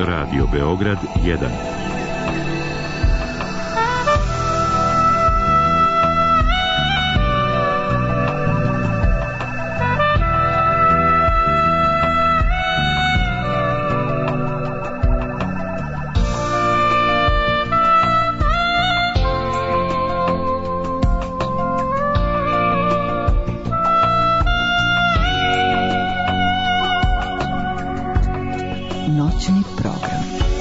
Radio Beograd 1. Noćni program.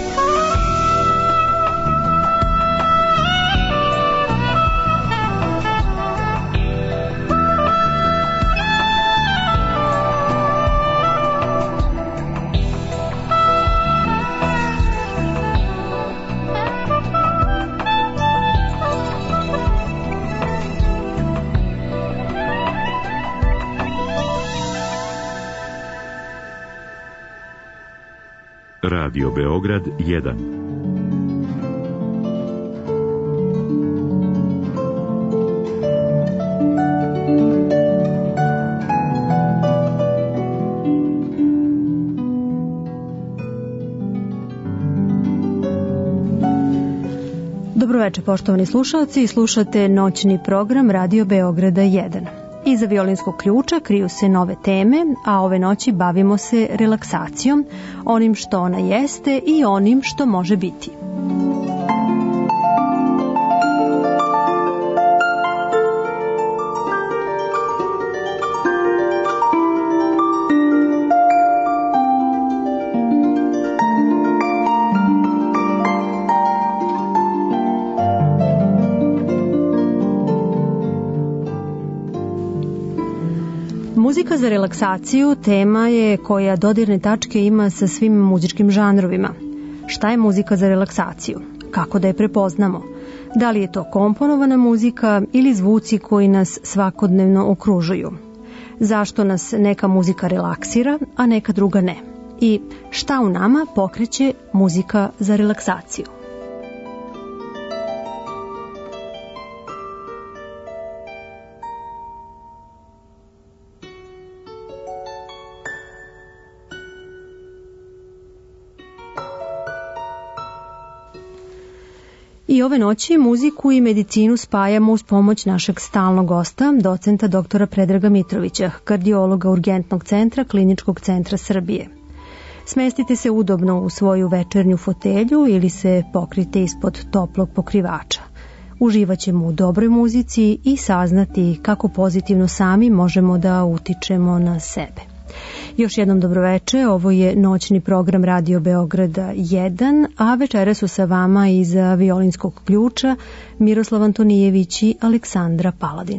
Radio Beograd 1. Dobroveče, poštovani slušalci, slušate noćni program Radio Beograda 1. Iza violinskog ključa kriju se nove teme, a ove noći bavimo se relaksacijom, onim što ona jeste i onim što može biti. Muzika za relaksaciju tema je koja dodirne tačke ima sa svim muzičkim žanrovima. Šta je muzika za relaksaciju? Kako da je prepoznamo? Da li je to komponovana muzika ili zvuci koji nas svakodnevno okružuju? Zašto nas neka muzika relaksira, a neka druga ne? I šta u nama pokreće muzika za relaksaciju? I ove noći muziku i medicinu spajamo uz pomoć našeg stalnog gosta, docenta doktora Predraga Mitrovića, kardiologa Urgentnog centra Kliničkog centra Srbije. Smestite se udobno u svoju večernju fotelju ili se pokrite ispod toplog pokrivača. Uživaćemo u dobroj muzici i saznati kako pozitivno sami možemo da utičemo na sebe. Još jednom dobroveče, ovo je noćni program Radio Beograda 1, a večera su sa vama iza violinskog ključa Miroslav Antonijević i Aleksandra Paladin.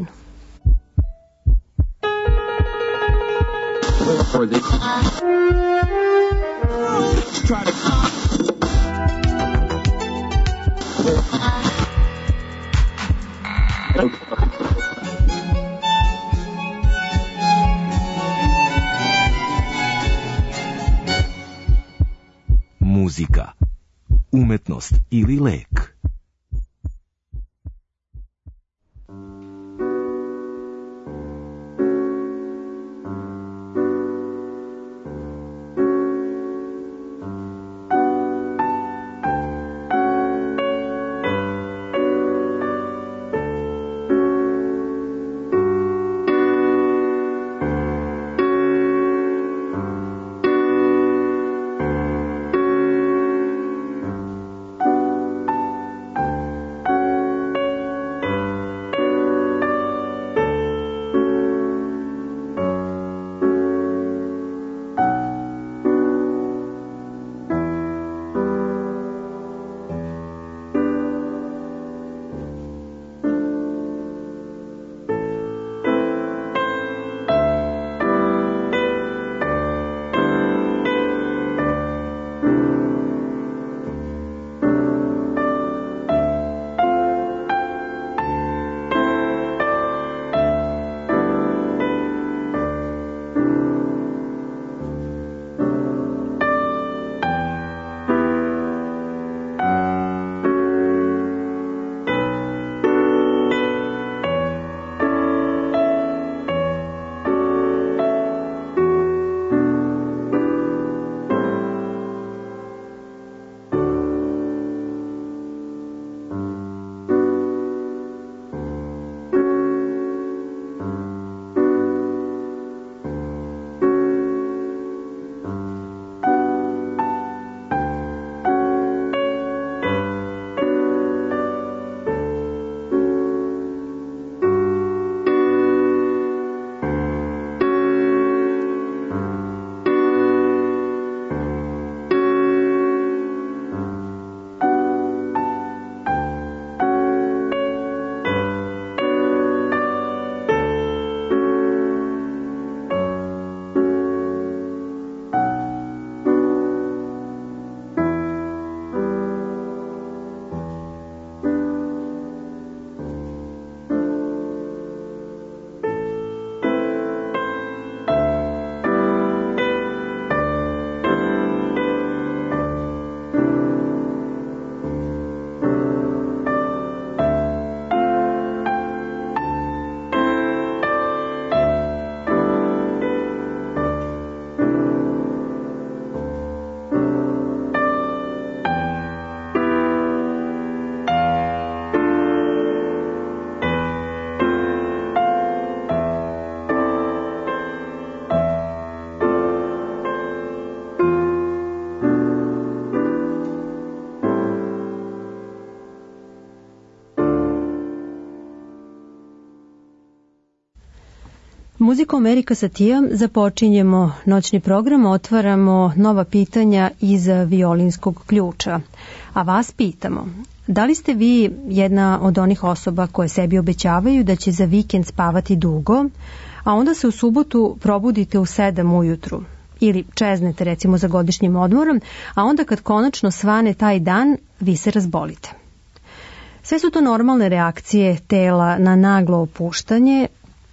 Muzika, umetnost ili lek. Muzikom Erika Satija započinjemo noćni program, otvaramo nova pitanja iz violinskog ključa. A vas pitamo, da li ste vi jedna od onih osoba koje sebi obećavaju da će za vikend spavati dugo, a onda se u subotu probudite u 7 ujutru ili čeznete recimo za godišnjim odmorom, a onda kad konačno svane taj dan, vi se razbolite? Sve su to normalne reakcije tela na naglo opuštanje,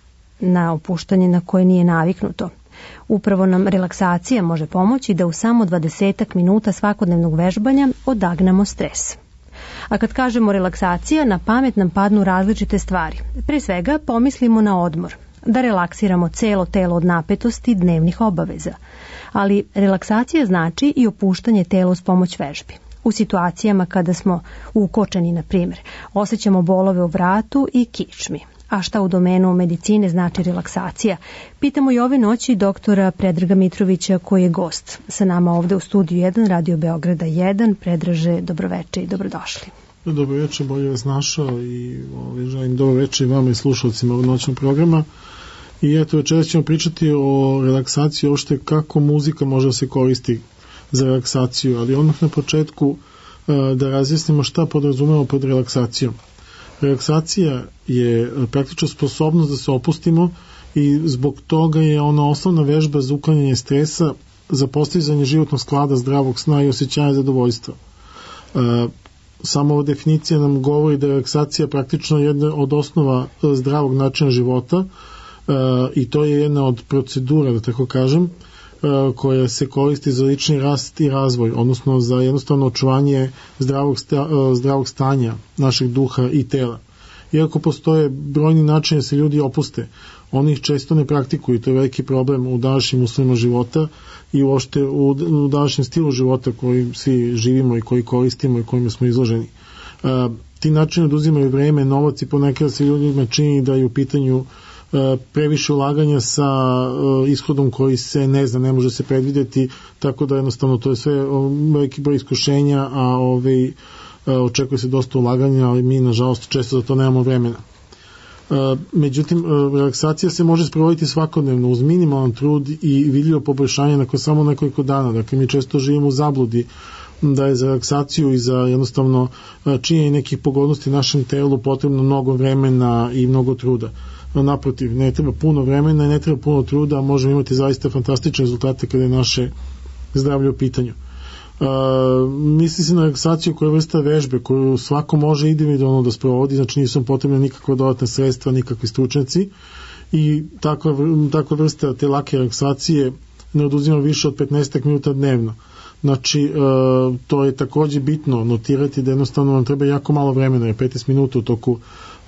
na koje nije naviknuto. Upravo nam relaksacija može pomoći da u samo 20 minuta svakodnevnog vežbanja odagnamo stres. A kad kažemo relaksacija, na pamet nam padnu različite stvari. Pre svega pomislimo na odmor, da relaksiramo celo telo od napetosti dnevnih obaveza. Ali relaksacija znači i opuštanje tela uz pomoć vežbi. U situacijama kada smo ukočeni, na primjer, osjećamo bolove u vratu i kičmi. A šta u domenu medicine znači relaksacija? Pitamo i ove noći doktora Predraga Mitrovića, koji je gost sa nama ovde u studiju 1 Radio Beograda 1. Predraže, dobroveče i dobrodošli. Dobroveče, bolje vas našao i želim dobroveče i vama i slušalcima ovog noćnog programa. I eto, večeras ćemo pričati o relaksaciji, uopšte kako muzika može da se koristi za relaksaciju, ali odmah na početku da razjasnimo šta podrazumemo pod relaksacijom. Relaksacija je praktično sposobnost da se opustimo i zbog toga je ona osnovna vežba za uklanjanje stresa, za postizanje životnog sklada, zdravog sna i osjećanja zadovoljstva. Samo definicija nam govori da je relaksacija praktično jedna od osnova zdravog načina života i to je jedna od procedura, da tako kažem, koja se koristi za lični rast i razvoj, odnosno za jednostavno očuvanje zdravog stanja našeg duha i tela. Iako postoje brojni načini da se ljudi opuste, oni ih često ne praktikuju, to je veliki problem u današnjim uslovima života i uopšte u današnjem stilu života koji svi živimo i koji koristimo i kojima smo izloženi. Ti načini oduzimaju vreme, novac i ponekad se ljudima čini da je u pitanju previše ulaganja sa ishodom koji se ne zna, ne može se predvidjeti, tako da jednostavno to je sve veliki broj iskušenja, a očekuje se dosta ulaganja, ali mi nažalost često za to nemamo vremena. Međutim, relaksacija se može sprovoditi svakodnevno uz minimalan trud i vidljivo poboljšanje nakon samo nekoliko dana. Dakle, mi često živimo u zabludi da je za relaksaciju i za jednostavno činjenje nekih pogodnosti našem telu potrebno mnogo vremena i mnogo truda. Naprotiv, ne treba puno vremena i ne treba puno truda, a možemo imati zaista fantastične rezultate kada je naše zdravlje u pitanju. Misli se na relaksaciju koja je vrsta vežbe koju svako može individualno da sprovodi, znači nisu potrebne nikakva dodatna sredstva, nikakvi stručnjaci i takva vrsta te lake relaksacije ne oduzima više od 15 minuta dnevno. Znači, to je takođe bitno notirati da jednostavno vam treba jako malo vremena, je 15 minuta u toku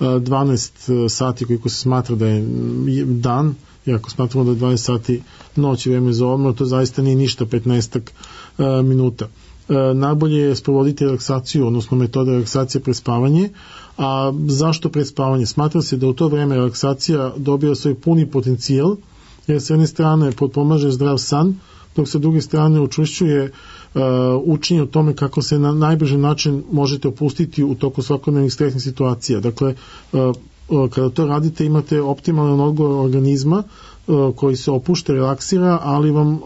12 sati koliko se smatra da je dan, i ako smatramo da je 20 sati noć i vreme za odmor, to zaista nije ništa 15 minuta. Najbolje je sprovoditi relaksaciju, odnosno metoda relaksacije prespavanje. A zašto prespavanje? Smatra se da u to vreme relaksacija dobija svoj puni potencijal, jer s jedne strane potpomaže zdrav san, dok se druge strane učvršćuje učenje o tome kako se na najbrži način možete opustiti u toku svakodnevnih stresnih situacija. Dakle, kada to radite imate optimalan odgovor organizma koji se opušta, relaksira, ali vam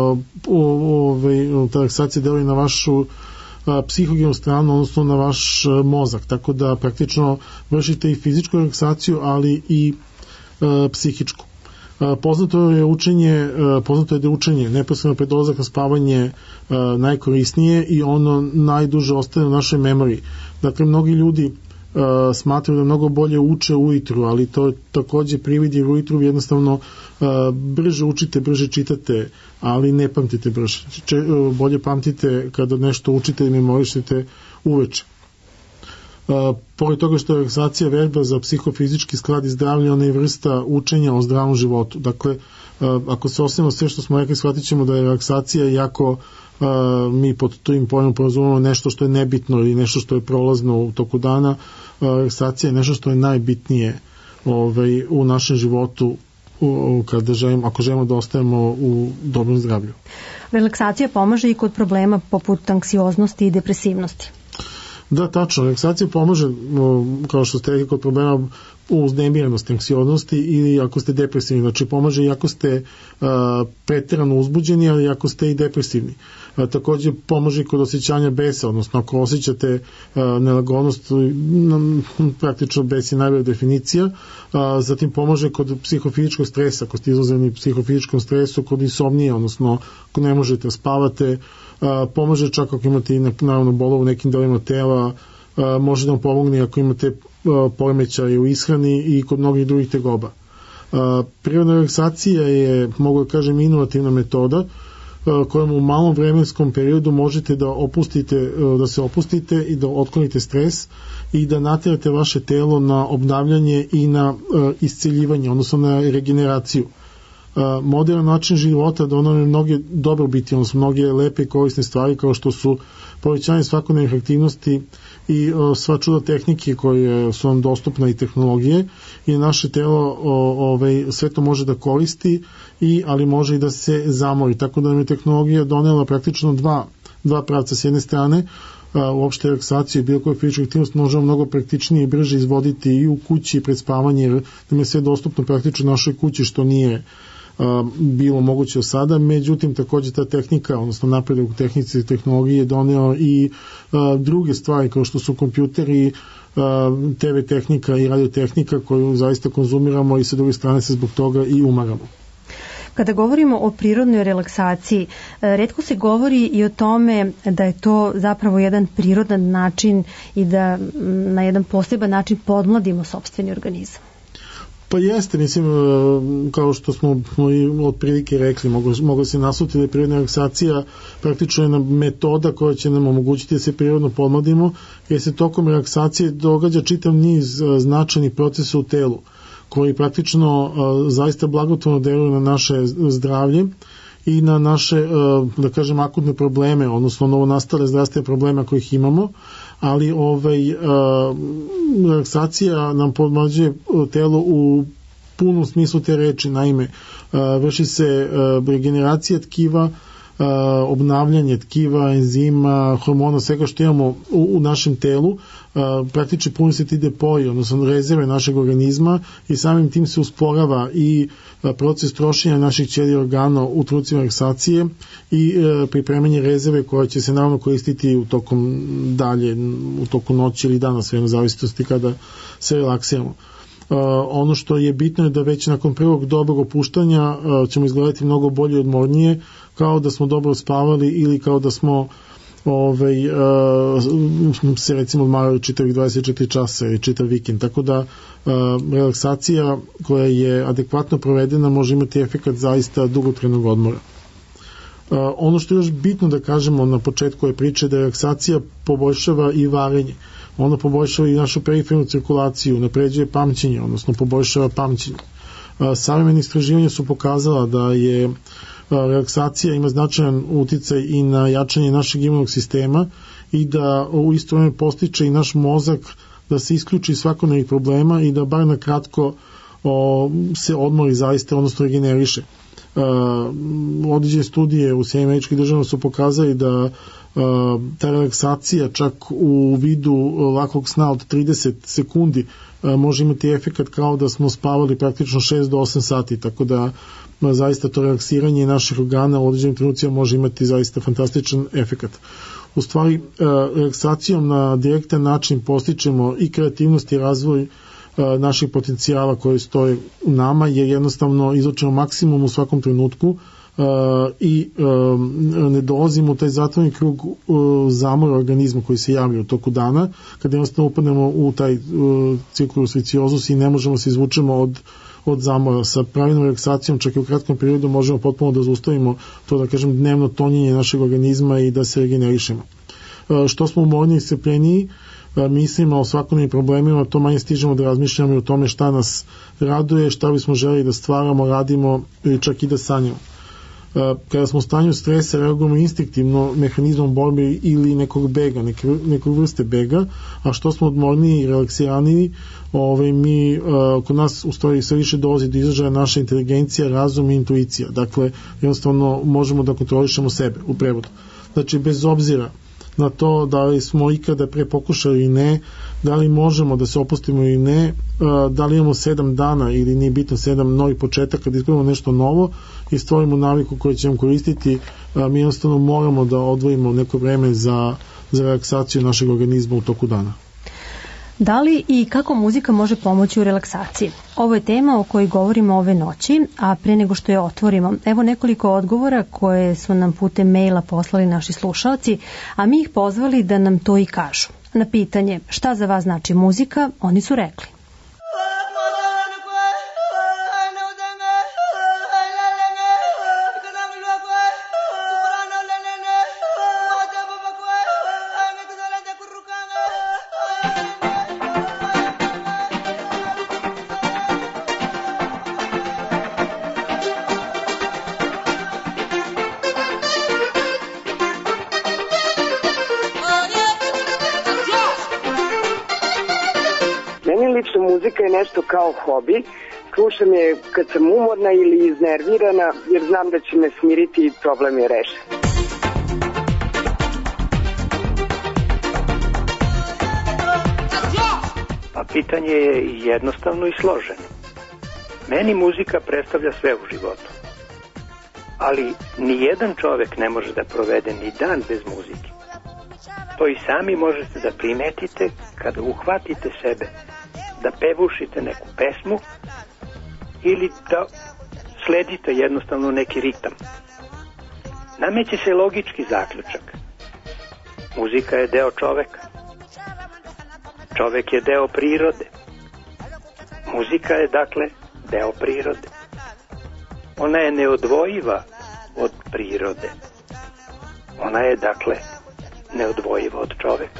ta relaksacija deluje na vašu psihogenu stranu, odnosno na vaš mozak, tako da praktično vršite i fizičku relaksaciju, ali i psihičku. Poznato je da je učenje neposredno pred dolazak na spavanje najkorisnije i ono najduže ostaje u našoj memoriji. Dakle, mnogi ljudi smatraju da mnogo bolje uče ujutru, ali to je takođe privid, jer ujutru jednostavno brže učite, brže čitate, ali ne pamtite brže. Bolje pamtite kada nešto učite i memorišete uveče. Pored toga što je relaksacija vežba za psihofizički sklad i zdravlje, ona je vrsta učenja o zdravom životu. Dakle, ako se ostavimo sve što smo rekli, shvatit ćemo da je relaksacija jako mi pod tim pojmom porazumemo nešto što je nebitno ili nešto što je prolazno u toku dana. Relaksacija je nešto što je najbitnije u našem životu ako želimo da ostajemo u dobrom zdravlju. Relaksacija pomaže i kod problema poput anksioznosti i depresivnosti. Da, tačno. Relaksacija pomaže, kao što ste rekli, kod problema uznemirenosti, anksioznosti ili ako ste depresivni. Znači pomaže i ako ste preterano uzbuđeni, ali ako ste i depresivni. Takođe pomaže kod osjećanja besa, odnosno ako osjećate nelagodnost, praktično bes je najbolja definicija. Zatim pomaže kod psihofizičkog stresa, ako ste izloženi psihofizičkom stresu, kod insomnije, odnosno ako ne možete spavate, pomaže čak ako imate naravno bolove u nekim delima tela, može da vam pomogne ako imate poremećaje u ishrani i kod mnogih drugih tegoba. Prirodna relaksacija je, mogu da kažem, inovativna metoda kojom u malom vremenskom periodu možete da se opustite i da otklonite stres i da naterate vaše telo na obnavljanje i na isceljivanje, odnosno na regeneraciju. Modern način života donosi mnoge dobrobiti, odnosno mnoge lepe i korisne stvari kao što su povećanje svakodnevnih aktivnosti i sva čuda tehnike koje su vam dostupne i tehnologije i naše telo sve to može da koristi, ali može i da se zamori. Tako da nam je tehnologija donela praktično dva pravca. S jedne strane, uopšte relaksaciju i bilo koju fizičku aktivnost možemo mnogo praktičnije i brže izvoditi i u kući i pred spavanje, jer nam je sve dostupno praktično u našoj kući, što nije bilo moguće od sada. Međutim, takođe ta tehnika, odnosno napredak u tehnici i tehnologiji je doneo i druge stvari kao što su kompjuteri, TV tehnika i radiotehnika koju zaista konzumiramo i sa druge strane se zbog toga i umaramo. Kada govorimo o prirodnoj relaksaciji, retko se govori i o tome da je to zapravo jedan prirodan način i da na jedan poseban način podmladimo sopstveni organizam. Pa jeste, mislim, kao što smo otprilike rekli, mogu se nasluti da je prirodna relaksacija praktično jedna metoda koja će nam omogućiti da se prirodno podmladimo, jer se tokom relaksacije događa čitav niz značajnih procesa u telu, koji praktično zaista blagotvorno deluju na naše zdravlje i na naše, da kažem, akutne probleme, odnosno novonastale zdravstvene probleme kojih imamo, ali relaksacija nam podmađuje telo u punom smislu te reči. Naime, vrši se regeneracija tkiva, obnavljanje tkiva, enzima, hormona, svega što imamo u našem telu, praktično puni se ti depoji, odnosno rezerve našeg organizma i samim tim se usporava i proces trošenja naših ćelija organa u trenucima relaksacije i pripremanje rezerve koja će se naravno koristiti u toku noći ili dana, sve na zavisnosti kada se relaksiramo. Ono što je bitno je da već nakon prvog dobrog opuštanja ćemo izgledati mnogo bolje i odmornije, kao da smo dobro spavali ili kao da smo se recimo odmarali čitavih 24 časa ili čitav vikend, tako da relaksacija koja je adekvatno provedena može imati efekat zaista dugotrenog odmora. Ono što je još bitno da kažemo na početku je priče da relaksacija poboljšava i varenje. Ona poboljšava i našu perifernu cirkulaciju, napređuje pamćenje, odnosno poboljšava pamćenje. Savremena istraživanja su pokazala da je relaksacija ima značajan uticaj i na jačanje našeg imunog sistema i da u isto vreme postiče i naš mozak da se isključi svakodnevnih problema i da bar na kratko se odmori zaista, odnosno regeneriše. Određene studije u Sjedinjenim Američkim Državama su pokazali da ta relaksacija čak u vidu lakog sna od 30 sekundi može imati efekat kao da smo spavali praktično 6 do 8 sati, tako da zaista to relaksiranje naših organa u određenim trenucima može imati zaista fantastičan efekat. U stvari, relaksacijom na direktan način postičemo i kreativnost i razvoj naših potencijala koji stoje u nama, jer jednostavno izvučemo maksimum u svakom trenutku i ne dolazimo u taj zatvoreni krug zamora organizma koji se javlja u toku dana, kada jednostavno upadnemo u taj cirkulus viciozus i ne možemo se izvučemo od zamora. Sa pravilnom relaksacijom čak i u kratkom periodu možemo potpuno da zaustavimo to, da kažem, dnevno tonjenje našeg organizma i da se regenerišemo. Što smo umorniji i strpljeniji, mislimo o svakodnevnim problemima, to manje stižemo da razmišljamo i o tome šta nas raduje, šta bismo želi da stvaramo, radimo ili čak i da sanjamo. Kada smo u stanju stresa, reagujemo instinktivno mehanizmom borbe ili nekog bega, nekog vrste bega, a što smo odmorniji i relaksiraniji, kod nas u stvari sve više dolazi do izražaja naša inteligencija, razum i intuicija. Dakle, jednostavno možemo da kontrolišemo sebe u prevodu. Znači, bez obzira na to da li smo ikada pre pokušali i ne, da li možemo da se opustimo ili ne, da li imamo 7 dana ili nije bitno 7 novih početaka da ispravimo nešto novo i stvorimo naviku koju ćemo koristiti. Mi jednostavno moramo da odvojimo neko vreme za relaksaciju našeg organizma u toku dana. Da li i kako muzika može pomoći u relaksaciji? Ovo je tema o kojoj govorimo ove noći, a pre nego što je otvorimo, evo nekoliko odgovora koje su nam putem maila poslali naši slušalci, a mi ih pozvali da nam to i kažu. Na pitanje šta za vas znači muzika, oni su rekli: Muzika je nešto kao hobi. Slušam je kad sam umorna ili iznervirana, jer znam da će me smiriti i problem je rešen. Pa pitanje je jednostavno i složeno. Meni muzika predstavlja sve u životu. Ali nijedan čovek ne može da provede ni dan bez muzike. To i sami možete da primetite kada uhvatite sebe da pevušite neku pesmu ili da sledite jednostavno neki ritam. Nameće se logički zaključak. Muzika je deo čoveka. Čovek je deo prirode. Muzika je dakle deo prirode. Ona je neodvojiva od prirode. Ona je dakle neodvojiva od čoveka.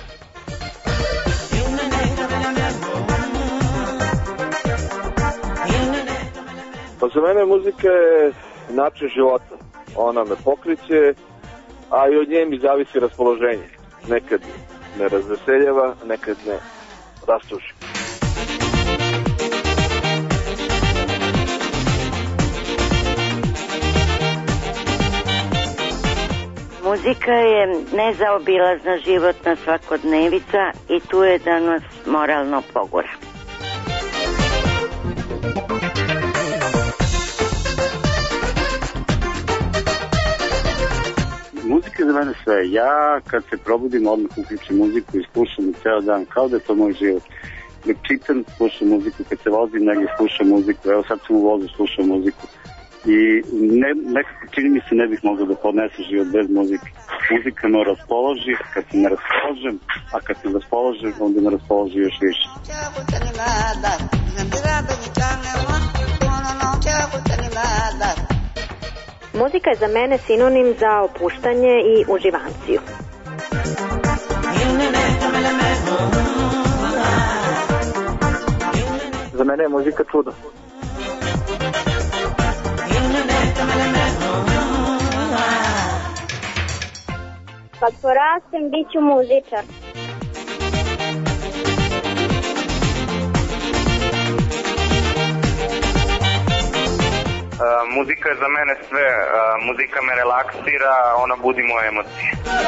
Pa za mene muzika je način života. Ona me pokreće, a i od nje mi zavisi raspoloženje. Nekad me razveseljava, nekad me rastuži. Muzika je nezaobilazna životna svakodnevica i tu je da nas moralno pogura. Muzika je za mene sve. Ja kad se probudim odmah uključim muziku i slušam ceo dan kao da je to moj život. Dok čitam, slušam muziku, kad se vozim negdje slušam muziku, evo sad sam u vozu, slušam muziku. I nekako čini mi se ne bih mogao da podnesem život bez muzike. Muzika me raspoloži kad se ne raspoložem, a kad se raspoložem onda me raspoloži još više. Muzika je za mene sinonim za opuštanje i uživanciju. Za mene je muzika čudo. Kad porastem, bit ću muzičar. Muzika je za mene sve. Muzika me relaksira, ona budi moje emocije.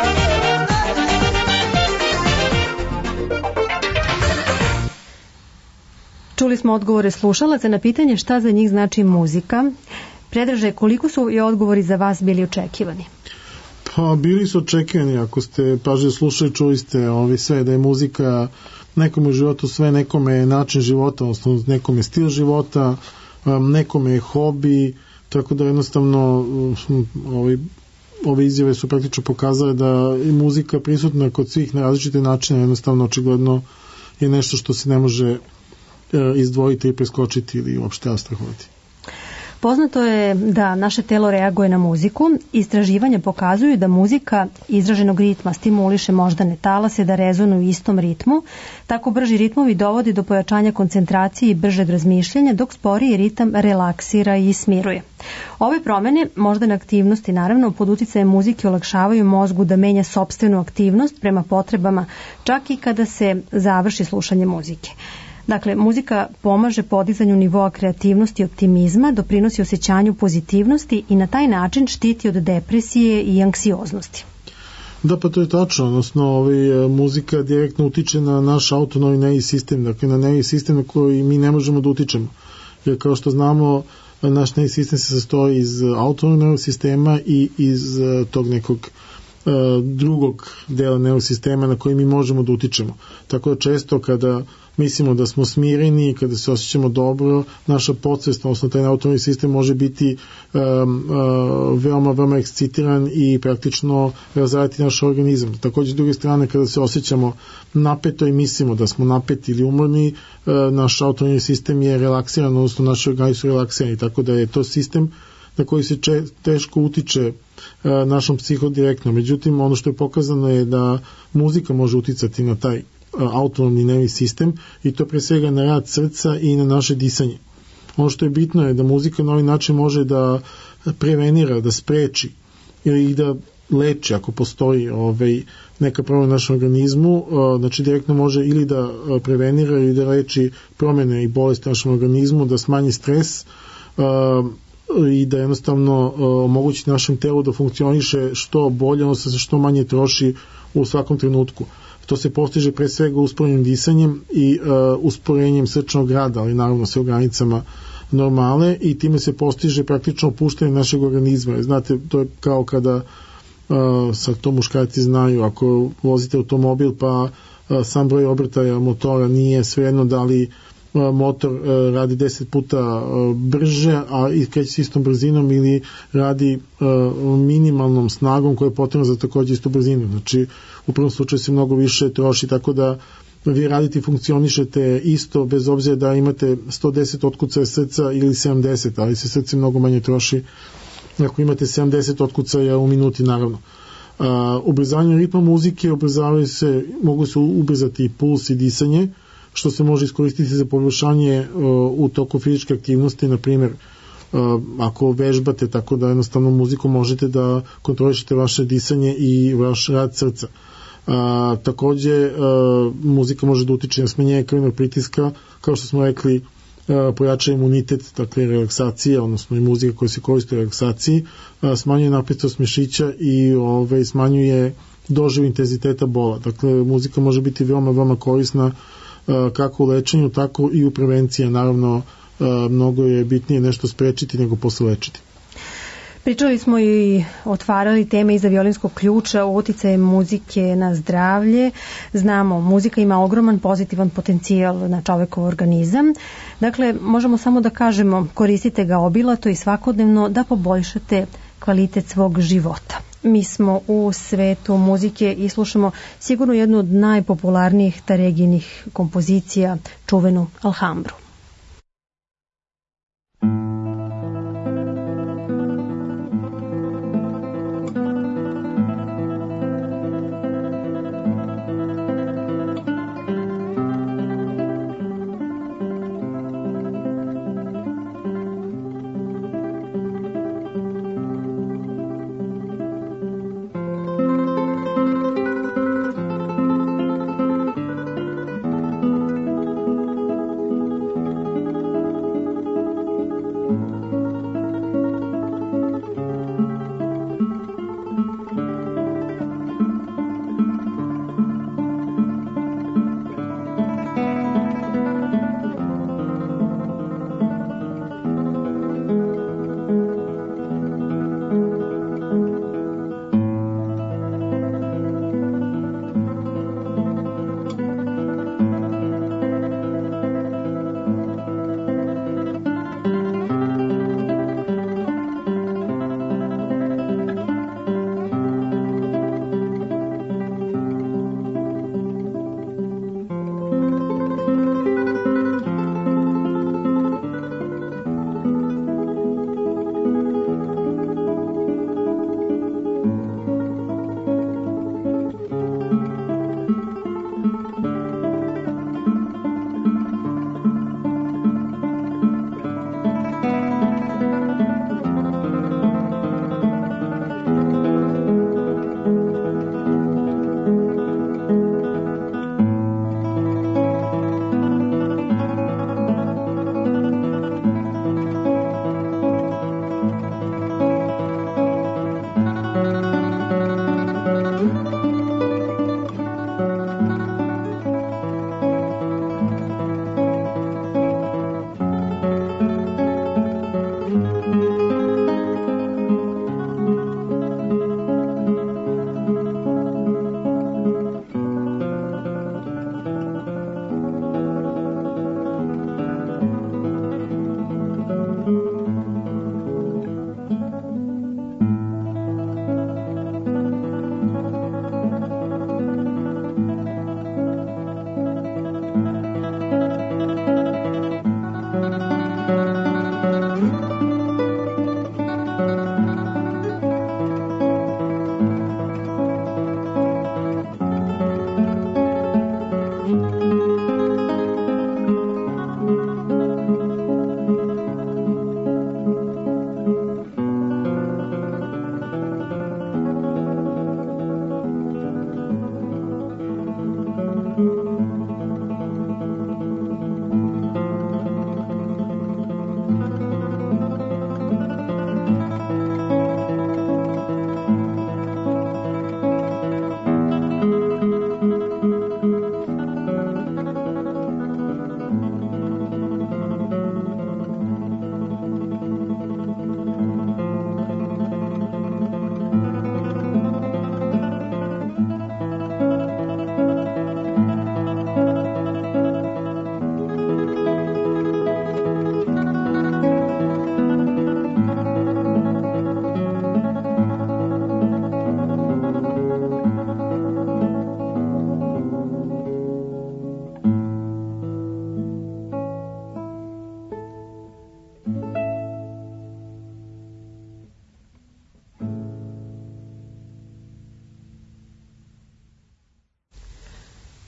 Čuli smo odgovore slušalaca na pitanje šta za njih znači muzika. Predraže, koliko su i odgovori za vas bili očekivani? Pa bili su očekivani, ako ste pažljivo slušali, čuli ste sve da je muzika nekome u životu sve, nekome je način života, odnosno nekome je stil života, nekome je hobi, tako da jednostavno ove izjave su praktično pokazale da je muzika prisutna kod svih na različite načine, jednostavno očigledno je nešto što se ne može izdvojiti i preskočiti ili uopšte astrahovati. Poznato je da naše telo reaguje na muziku. Istraživanja pokazuju da muzika izraženog ritma stimuliše moždane talase da rezonuju u istom ritmu. Tako brži ritmovi dovodi do pojačanja koncentracije i bržeg razmišljanja, dok sporiji ritam relaksira i smiruje. Ove promene moždane aktivnosti, naravno, pod uticajem muzike olakšavaju mozgu da menja sopstvenu aktivnost prema potrebama, čak i kada se završi slušanje muzike. Dakle, muzika pomaže podizanju nivoa kreativnosti i optimizma, doprinosi osjećanju pozitivnosti i na taj način štiti od depresije i anksioznosti. Da, pa to je tačno, odnosno muzika direktno utiče na naš autonomni nervni sistem, dakle na nervni sistem na koji mi ne možemo da utičemo. Jer kao što znamo, naš nervni sistem se sastoji iz autonomnog nervnog sistema i iz tog nekog drugog dela nervnog sistema na koji mi možemo da utičemo. Tako da često kada mislimo da smo smireni, kada se osjećamo dobro, naša podsvest, odnosno taj autonomni sistem može biti veoma ekscitiran i praktično razraditi naš organizam. Takođe, s druge strane, kada se osjećamo napeto i mislimo da smo napeti ili umorni, naš autonomni sistem je relaksiran, odnosno naši organi su relaksirani, tako da je to sistem na koji se teško utiče našom psiho direktno. Međutim, ono što je pokazano je da muzika može uticati na taj autonomni nervni sistem i to pre svega na rad srca i na naše disanje. Ono što je bitno je da muzika na ovaj način može da prevenira, da spreči ili da leči ako postoji neka promena u našem organizmu, znači direktno može ili da prevenira ili da leči promene i bolesti u našem organizmu, da smanji stres i da jednostavno omogući našem telu da funkcioniše što bolje, odnosno se što manje troši u svakom trenutku. To se postiže pre svega usporenim disanjem i usporenjem srčnog rada, ali naravno sve u granicama normale, i time se postiže praktično opuštanje našeg organizma. Znate, to je kao kada, sad to muškarci znaju, ako vozite automobil pa sam broj obrtaja motora nije svejedno da li motor radi 10 puta brže, a kreće s istom brzinom ili radi minimalnom snagom koja je potrebna za takođe istu brzinu. Znači, u prvom slučaju se mnogo više troši, tako da vi radite i funkcionišete isto bez obzira da imate 110 otkucaja srca ili 70, ali se srce mnogo manje troši ako imate 70 otkucaja u minuti, naravno. Ubrzavanje ritma muzike mogu se ubrzati i puls i disanje, što se može iskoristiti za poboljšanje u toku fizičke aktivnosti, na primjer ako vežbate, tako da jednostavno muzikom možete da kontrolišete vaše disanje i vaš rad srca. Takođe, muzika može da utiče na smanjenje krvnog pritiska, kao što smo rekli, pojača imunitet, dakle relaksacija, odnosno i muzika koja se koristi u relaksaciji, smanjuje napetost mišića i smanjuje doživ intenziteta bola. Dakle, muzika može biti veoma korisna kako u lečenju, tako i u prevenciji. Naravno, mnogo je bitnije nešto sprečiti nego posle lečiti. Pričali smo i otvarali teme iza violinskog ključa, uticaje muzike na zdravlje. Znamo, muzika ima ogroman pozitivan potencijal na čovekov organizam. Dakle, možemo samo da kažemo, koristite ga obilato i svakodnevno da poboljšate kvalitet svog života. Mi smo u svetu muzike i slušamo sigurno jednu od najpopularnijih Tareginih kompozicija, čuvenu Alhambru.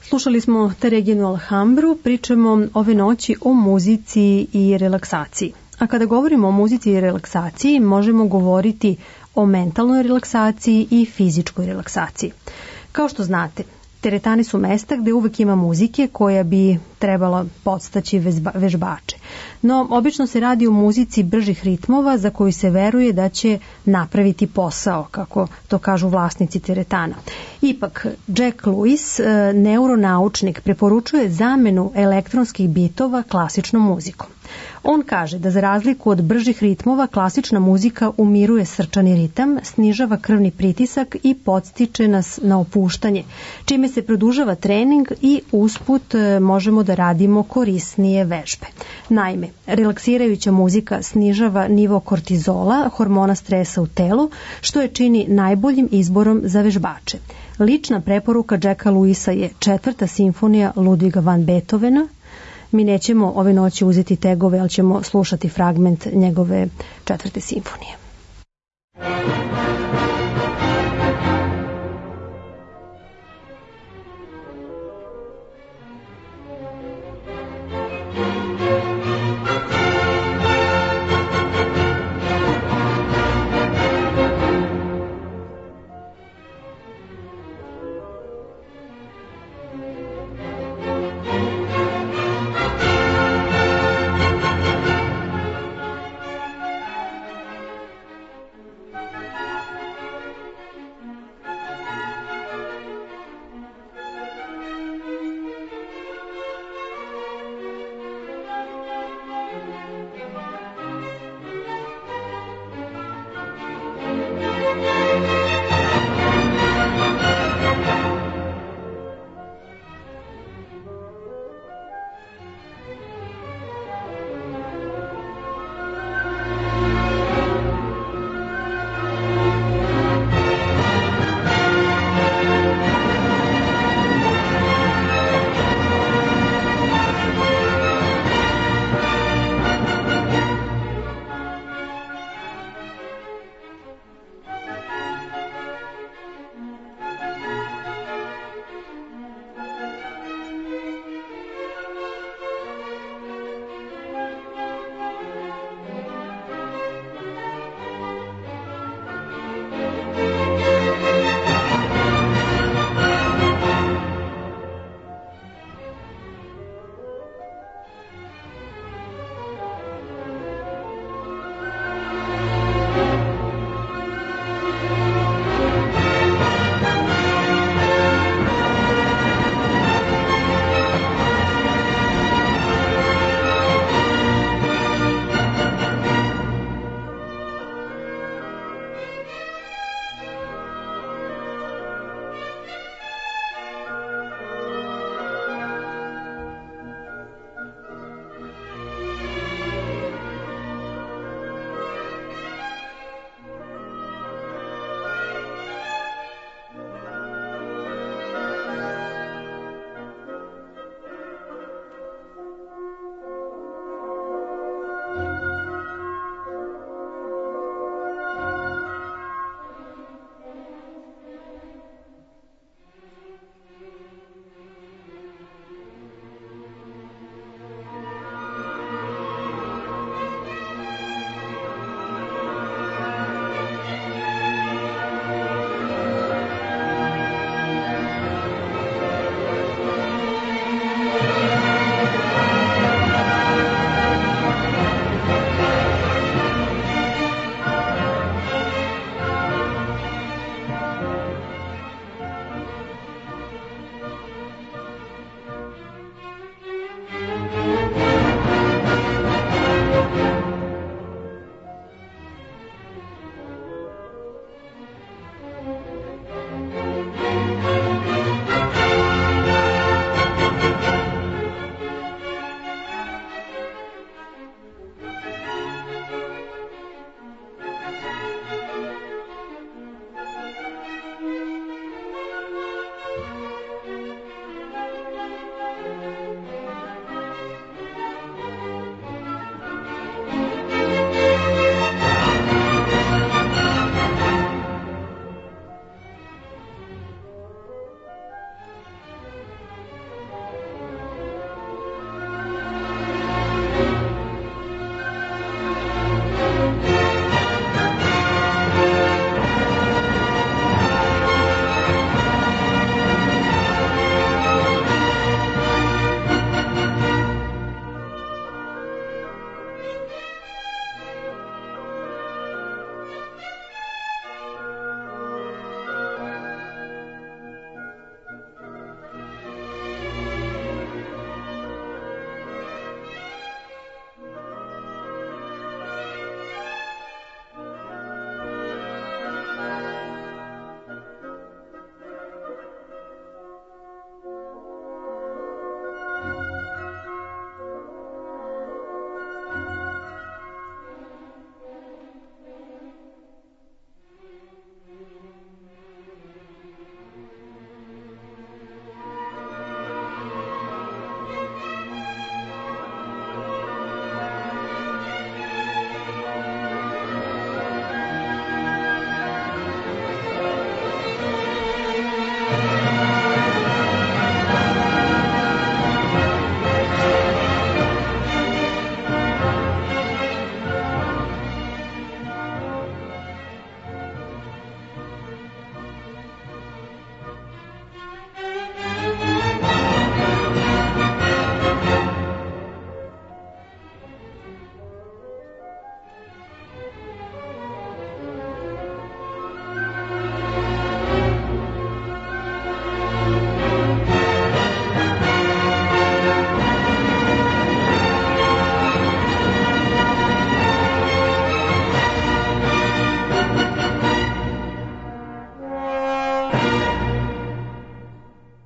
Slušali smo Te Reginu Alhambru, pričamo ove noći o muzici i relaksaciji. A kada govorimo o muzici i relaksaciji, možemo govoriti o mentalnoj relaksaciji i fizičkoj relaksaciji. Kao što znate, teretane su mesta gde uvek ima muzike koja bi trebala podstaći vežbače. No, obično se radi o muzici bržih ritmova za koju se veruje da će napraviti posao, kako to kažu vlasnici teretana. Ipak, Jack Lewis, neuronaučnik, preporučuje zamenu elektronskih bitova klasičnom muzikom. On kaže da za razliku od bržih ritmova klasična muzika umiruje srčani ritam, snižava krvni pritisak i podstiče nas na opuštanje, čime se produžava trening i usput možemo da radimo korisnije vežbe. Naime, relaksirajuća muzika snižava nivo kortizola, hormona stresa u telu, što je čini najboljim izborom za vežbače. Lična preporuka Jacka Lewisa je 4. simfonija Ludviga van Beethovena. Mi nećemo ove noći uzeti tegove, ali ćemo slušati fragment njegove 4. simfonije.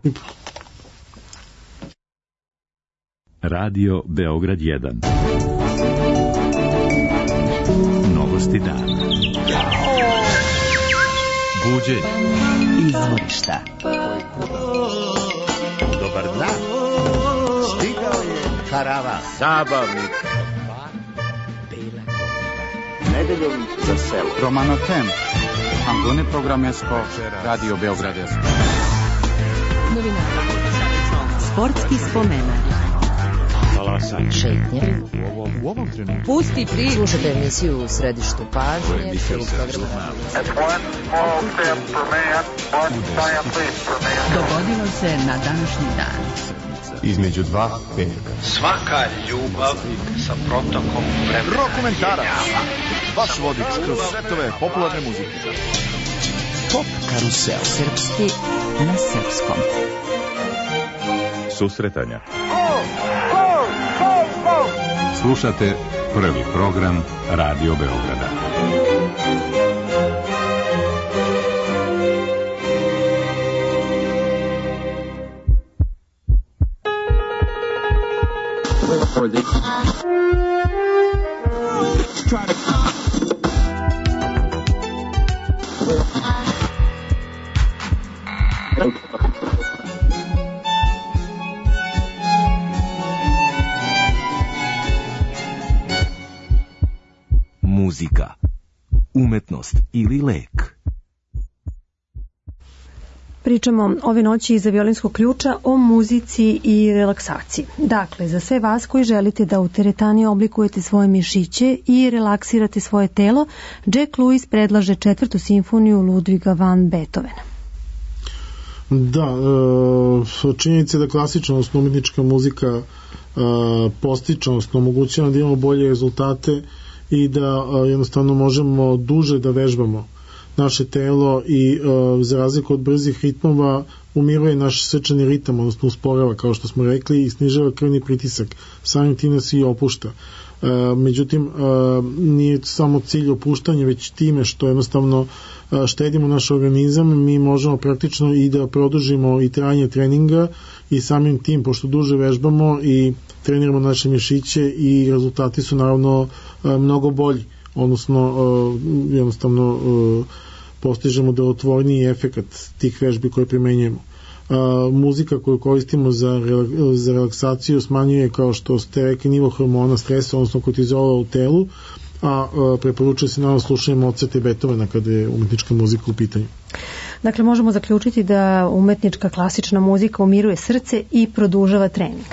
Radio Beograd 1. Novosti dana. Buđenje. Izvorišta. Dobar dan. Stigao je karava. Zabavnik. Nedeljom za selo. Romano Tem. Angone programesko. Radio Beograd 1. Sportski spomenak. Šetnje. U ovom trenutku. Pusti priču. Slušajte emisiju u središtu pažnje. Dogodilo se na današnji dan. Između dva petka. Svaka ljubav sa protokom vremena. Rokomentarac. Vaš vodič kroz svetove popularne muzike. Pop karusel. Srpski na srpskom. Susretanja. Slušate prvi program Radio Beograda. Muzika, umetnost ili lek. Pričamo ove noći iza violinskog ključa o muzici i relaksaciji. Dakle, za sve vas koji želite da u teretani oblikujete svoje mišiće i relaksirate svoje telo, Jack Lewis predlaže 4. simfoniju Ludviga van Beethovena. Da, činjenica je da klasična, odnosno umjetnička muzika postiče, odnosno omogućava da imamo bolje rezultate i da jednostavno možemo duže da vežbamo naše telo i za razliku od brzih ritmova umiruje naš srčani ritam, odnosno usporava, kao što smo rekli, i snižava krvni pritisak, samim tim nas i opušta. Međutim, nije samo cilj opuštanja, već time što jednostavno štedimo naš organizam, mi možemo praktično i da produžimo i trajanje treninga i samim tim, pošto duže vežbamo i treniramo naše mišiće, i rezultati su naravno mnogo bolji, odnosno jednostavno postižemo delotvorniji efekat tih vežbi koje primenjujemo. Muzika koju koristimo za relaksaciju smanjuje, kao što ste rekli, nivo hormona stresa, odnosno kortizola u telu, a preporučuje se naravno slušanje Mozarta i Beethovena kada je umetnička muzika u pitanju. Dakle, možemo zaključiti da umetnička klasična muzika umiruje srce i produžava trening.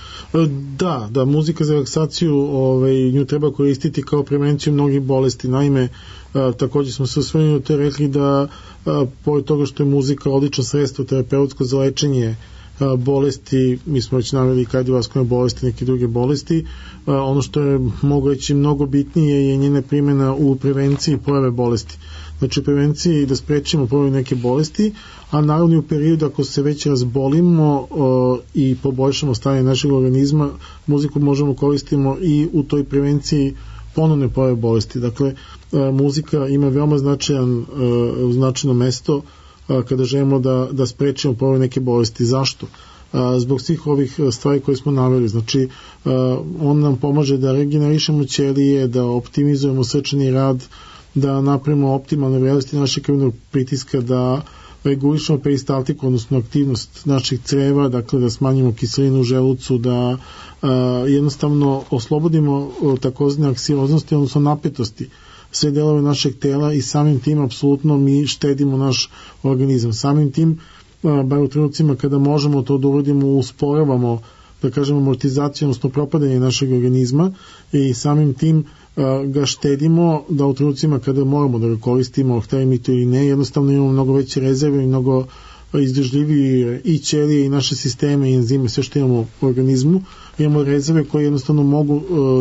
Da, muzika za relaksaciju, nju treba koristiti kao prevenciju mnogih bolesti. Naime, također smo se osvrnuli to rekli da pored toga što je muzika odlično sredstvo terapeutsko za lečenje bolesti, mi smo već naveli kardiovaskularne bolesti, neke druge bolesti, ono što je mogu reći mnogo bitnije je njena primjena u prevenciji pojave bolesti. Znači u prevenciji da sprečimo pojavu neke bolesti, a naravno u periodu ako se već razbolimo i poboljšamo stanje našeg organizma, muziku možemo koristimo i u toj prevenciji ponovne pojave bolesti. Dakle, muzika ima veoma značajno mesto kada želimo da sprečimo pojavu neke bolesti. Zašto? Zbog svih ovih stvari koje smo naveli. Znači, on nam pomaže da regenerišemo ćelije, da optimizujemo srčani rad, da napravimo optimalne vrednosti našeg krvnog pritiska, da regulišemo peristaltiku, odnosno aktivnost naših creva, dakle da smanjimo kiselinu u želucu, da jednostavno oslobodimo takozvane anksioznosti, odnosno napetosti sve delove našeg tela, i samim tim apsolutno mi štedimo naš organizam. Samim tim, bar u trenucima kada možemo to da uradimo, usporavamo, da kažemo, amortizaciju, odnosno propadanje našeg organizma, i samim tim ga štedimo, da u trenucima kada moramo da ga koristimo, hteli mi to ili ne, jednostavno imamo mnogo veće rezerve i mnogo izdržljiviji i ćelije i naše sisteme i enzime, sve što imamo u organizmu. Imamo rezerve koje jednostavno mogu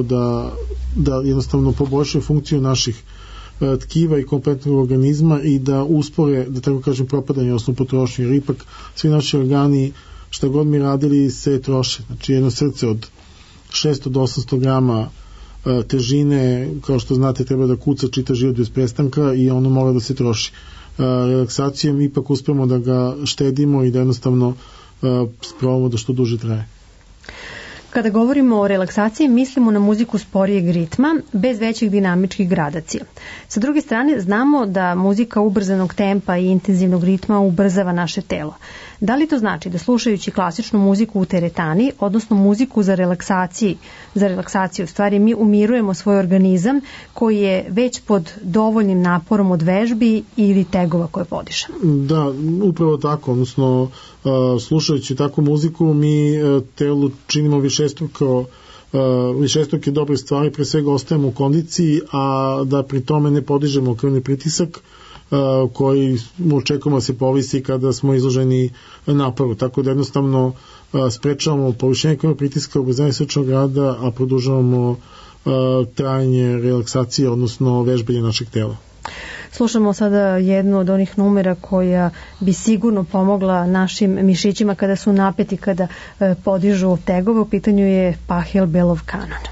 da jednostavno poboljšaju funkciju naših tkiva i kompletnog organizma i da uspore, da tako kažem, propadanje, odnosno potrošnju, jer ipak svi naši organi, šta god mi radili, se troše. Znači jedno srce od 600 do 800 grama težine, kao što znate, treba da kuca čita život bez prestanka i ono mora da se troši. Relaksacijom ipak uspemo da ga štedimo i da jednostavno sprovamo da što duže traje. Kada govorimo o relaksaciji, mislimo na muziku sporijeg ritma, bez većih dinamičkih gradacija. Sa druge strane, znamo da muzika ubrzanog tempa i intenzivnog ritma ubrzava naše telo. Da li to znači da slušajući klasičnu muziku u teretani, odnosno muziku za relaksaciju, u stvari mi umirujemo svoj organizam koji je već pod dovoljnim naporom od vežbi ili tegova koje podišemo? Da, upravo tako, odnosno slušajući takvu muziku mi telu činimo višestruke dobre stvari, pre svega ostajemo u kondiciji, a da pri tome ne podižemo krvni pritisak koji očekujemo da se povisi kada smo izloženi naporu. Tako da jednostavno sprečavamo povišenje krvnog pritiska, ubrzanje srčanog rada, a produžavamo trajanje relaksacije, odnosno vežbanje našeg tela. Slušamo sada jednu od onih numera koja bi sigurno pomogla našim mišićima kada su napeti, kada podižu tegove. U pitanju je Pachelbelov kanon.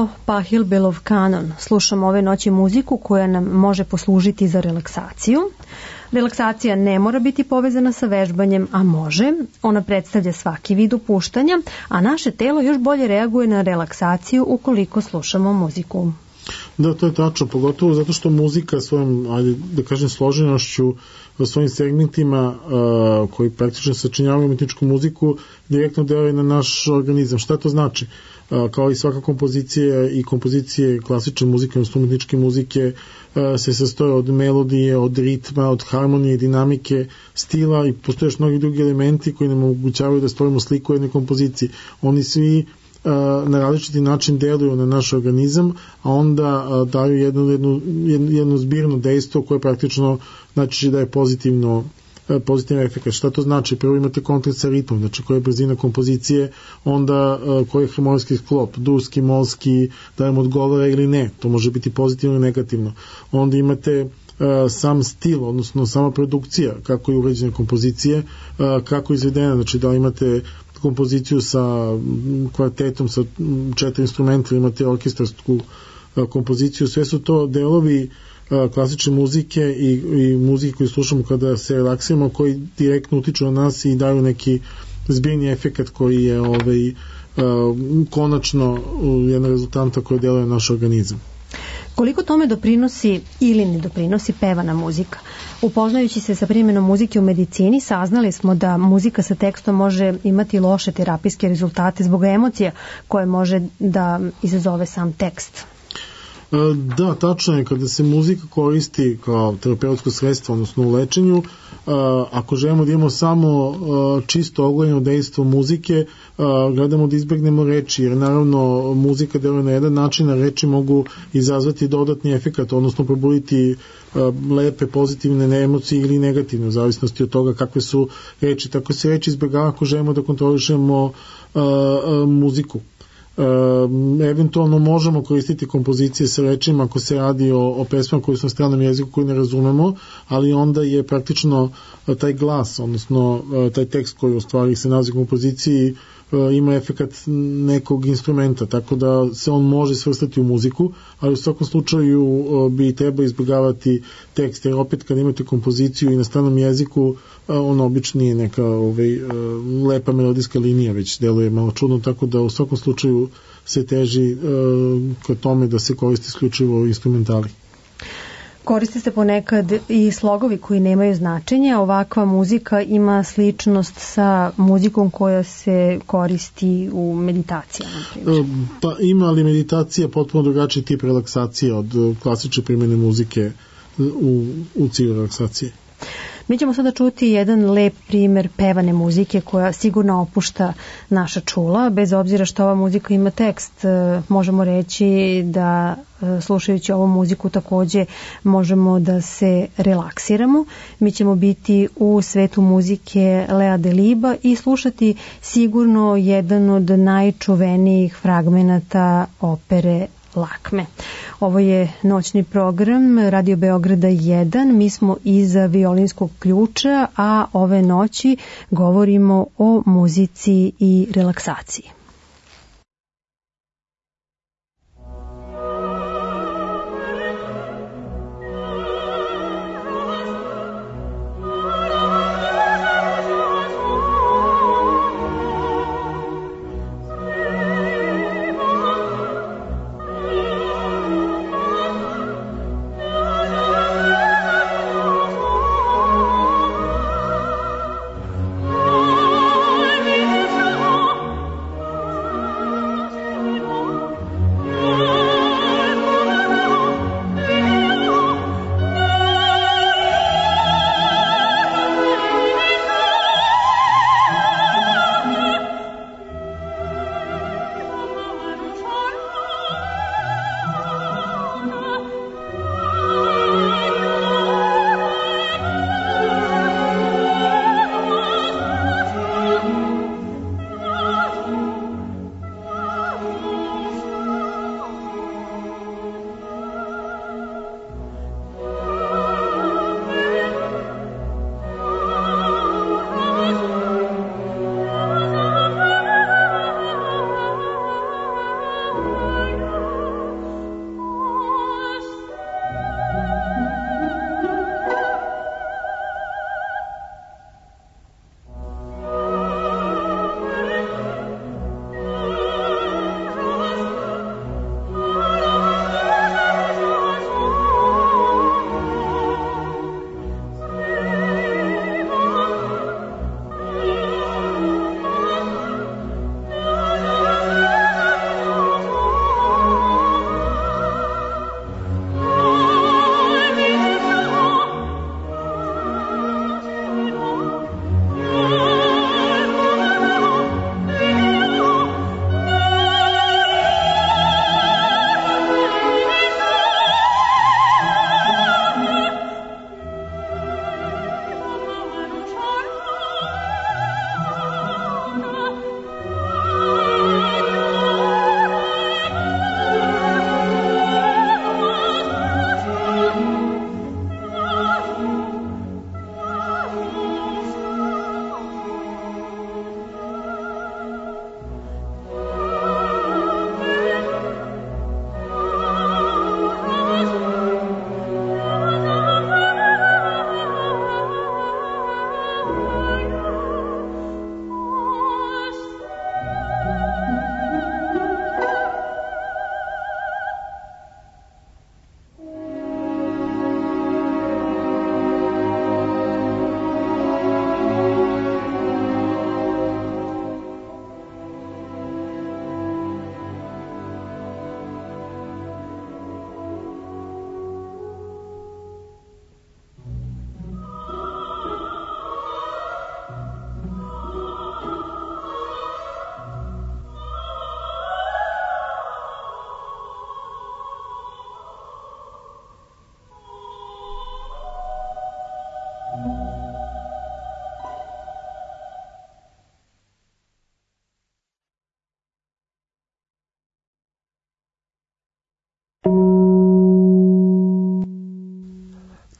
bio Pahilbelov kanon. Slušamo ove noći muziku koja nam može poslužiti za relaksaciju. Relaksacija ne mora biti povezana sa vežbanjem, a može. Ona predstavlja svaki vid opuštanja, a naše telo još bolje reaguje na relaksaciju ukoliko slušamo muziku. Da, to je tačno, pogotovo zato što muzika svojom, ajde da kažem, složenošću, svojim segmentima koji praktično sačinjavaju umetničku muziku direktno deluje na naš organizam. Šta to znači? Kao i svaka kompozicija i kompozicije klasične muzike, odnosno umetničke muzike se sastoje od melodije, od ritma, od harmonije, dinamike, stila i postoje još mnogi drugi elementi koji nam omogućavaju da stvorimo sliku jedne kompozicije. Oni svi na različiti način deluju na naš organizam, a onda daju jedno zbirno dejstvo koje praktično znači da je pozitivan efekt. Šta to znači? Prvo imate kontakt sa ritmom, znači koja je brzina kompozicije, onda koji je harmonijski sklop, durski, molski, da vam odgovara ili ne, to može biti pozitivno ili negativno. Onda imate sam stil, odnosno sama produkcija, kako je uređena kompozicije, kako je izvedena, znači da imate kompoziciju sa kvartetom, sa 4 instrumenta, imate orkestarsku kompoziciju, sve su to delovi klasične muzike i muzike koju slušamo kada se relaksiramo, koji direktno utiču na nas i daju neki zbirni efekt koji je konačno jedna rezultanta koja deluje na naš organizam. Koliko tome doprinosi ili ne doprinosi pevana muzika? Upoznajući se sa primjenom muzike u medicini, saznali smo da muzika sa tekstom može imati loše terapijske rezultate zbog emocija koje može da izazove sam tekst. Da, tačno je, kada se muzika koristi kao terapeutsko sredstvo, odnosno u lečenju, ako želimo da imamo samo čisto ogledno dejstvo muzike, gledamo da izbegnemo reči, jer naravno muzika deluje na jedan način, a reči mogu izazvati dodatni efekat, odnosno probuditi lepe, pozitivne emocije ili negativne, u zavisnosti od toga kakve su reči. Tako se reči izbjegava ako želimo da kontrolišemo muziku. Eventualno možemo koristiti kompozicije sa rečima ako se radi o pesmama koji su na stranom jeziku koji ne razumemo, ali onda je praktično taj glas, odnosno taj tekst koji u stvari se nalazi u kompoziciji ima efekat nekog instrumenta, tako da se on može svrstati u muziku, ali u svakom slučaju bi treba izbjegavati tekst, jer opet kad imate kompoziciju i na stranom jeziku, on obično nije neka lepa melodijska linija, već deluje malo čudno, tako da u svakom slučaju se teži ka tome da se koristi isključivo instrumentali. Koriste se ponekad i slogovi koji nemaju značenje. Ovakva muzika ima sličnost sa muzikom koja se koristi u meditacijama. Pa ima, ali meditacija potpuno drugačiji tip relaksacije od klasične primjene muzike u cilju relaksacije. Mi ćemo sada čuti jedan lep primer pevane muzike koja sigurno opušta naša čula. Bez obzira što ova muzika ima tekst, možemo reći da slušajući ovu muziku takođe možemo da se relaksiramo. Mi ćemo biti u svetu muzike Lea Deliba i slušati sigurno jedan od najčuvenijih fragmenata opere Lakme. Ovo je noćni program Radio Beograda 1. Mi smo iza violinskog ključa, a ove noći govorimo o muzici i relaksaciji.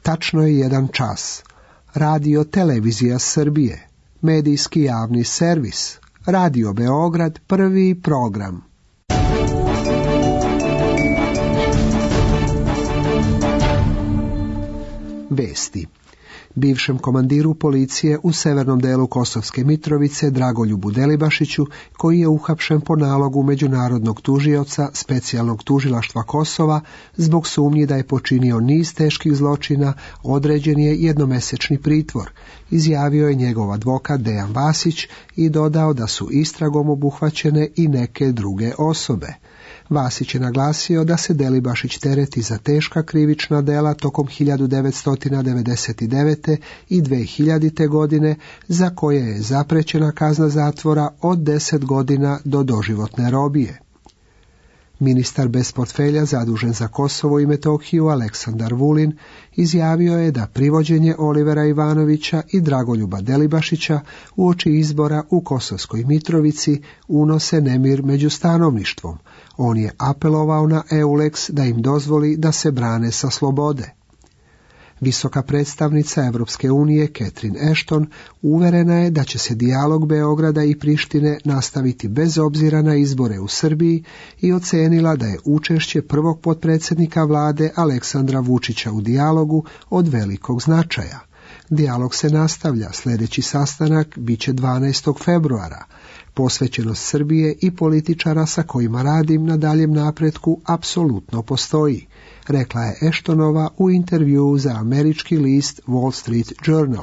Tačno je 1 čas. Radio Televizija Srbije, medijski javni servis, Radio Beograd, prvi program. Vesti. Bivšem komandiru policije u severnom delu Kosovske Mitrovice Dragoljubu Delibašiću, koji je uhapšen po nalogu međunarodnog tužioca specijalnog tužilaštva Kosova zbog sumnji da je počinio niz teških zločina, određen je jednomesečni pritvor, izjavio je njegov advokat Dejan Vasić i dodao da su istragom obuhvaćene i neke druge osobe. Vasić je naglasio da se Delibašić tereti za teška krivična dela tokom 1999. i 2000. godine, za koje je zaprećena kazna zatvora od 10 godina do doživotne robije. Ministar bez portfelja zadužen za Kosovo i Metohiju Aleksandar Vulin izjavio je da privođenje Olivera Ivanovića i Dragoljuba Delibašića uoči izbora u Kosovskoj Mitrovici unose nemir među stanovništvom. On je apelovao na EULEX da im dozvoli da se brane sa slobode. Visoka predstavnica Evropske unije Catherine Ashton uverena je da će se dijalog Beograda i Prištine nastaviti bez obzira na izbore u Srbiji i ocenila da je učešće prvog potpredsjednika vlade Aleksandra Vučića u dijalogu od velikog značaja. Dijalog se nastavlja, sljedeći sastanak biće 12. februara. Posvećenost Srbije i političara sa kojima radim na daljem napretku apsolutno postoji, rekla je Ashtonova u intervjuu za američki list Wall Street Journal.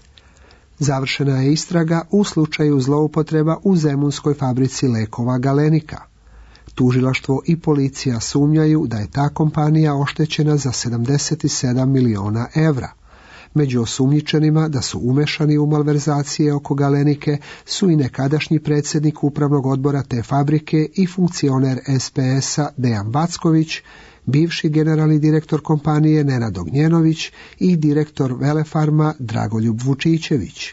Završena je istraga u slučaju zloupotreba u zemunskoj fabrici lekova Galenika. Tužilaštvo i policija sumnjaju da je ta kompanija oštećena za 77 miliona evra. Među osumnjičenima da su umešani u malverzacije oko Galenike su i nekadašnji predsjednik upravnog odbora te fabrike i funkcioner SPS-a Dejan Backović, bivši generalni direktor kompanije Nenad Ognjenović i direktor Velefarma Dragoljub Vučićević.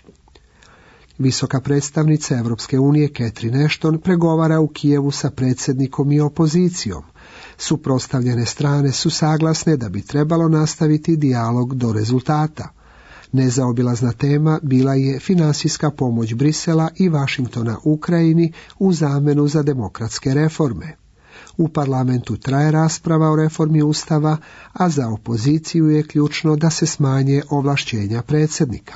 Visoka predstavnica Evropske unije Catherine Ashton pregovara u Kijevu sa predsjednikom i opozicijom. Suprotstavljene strane su saglasne da bi trebalo nastaviti dijalog do rezultata. Nezaobilazna tema bila je finansijska pomoć Brisela i Vašingtona Ukrajini u zamjenu za demokratske reforme. U parlamentu traje rasprava o reformi Ustava, a za opoziciju je ključno da se smanje ovlašćenja predsjednika.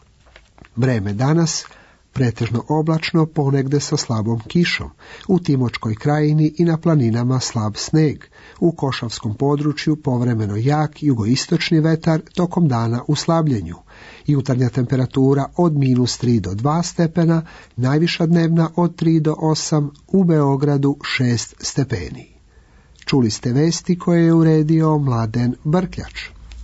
Vreme danas pretežno oblačno, ponegde sa slabom kišom, u Timočkoj krajini i na planinama slab sneg, u Košavskom području povremeno jak jugoistočni vetar, tokom dana u slabljenju, jutarnja temperatura od -3 do 2 stepena, najviša dnevna od 3 do 8, u Beogradu 6 stepeni. Čuli ste vesti koje je uredio Mladen Brkljač.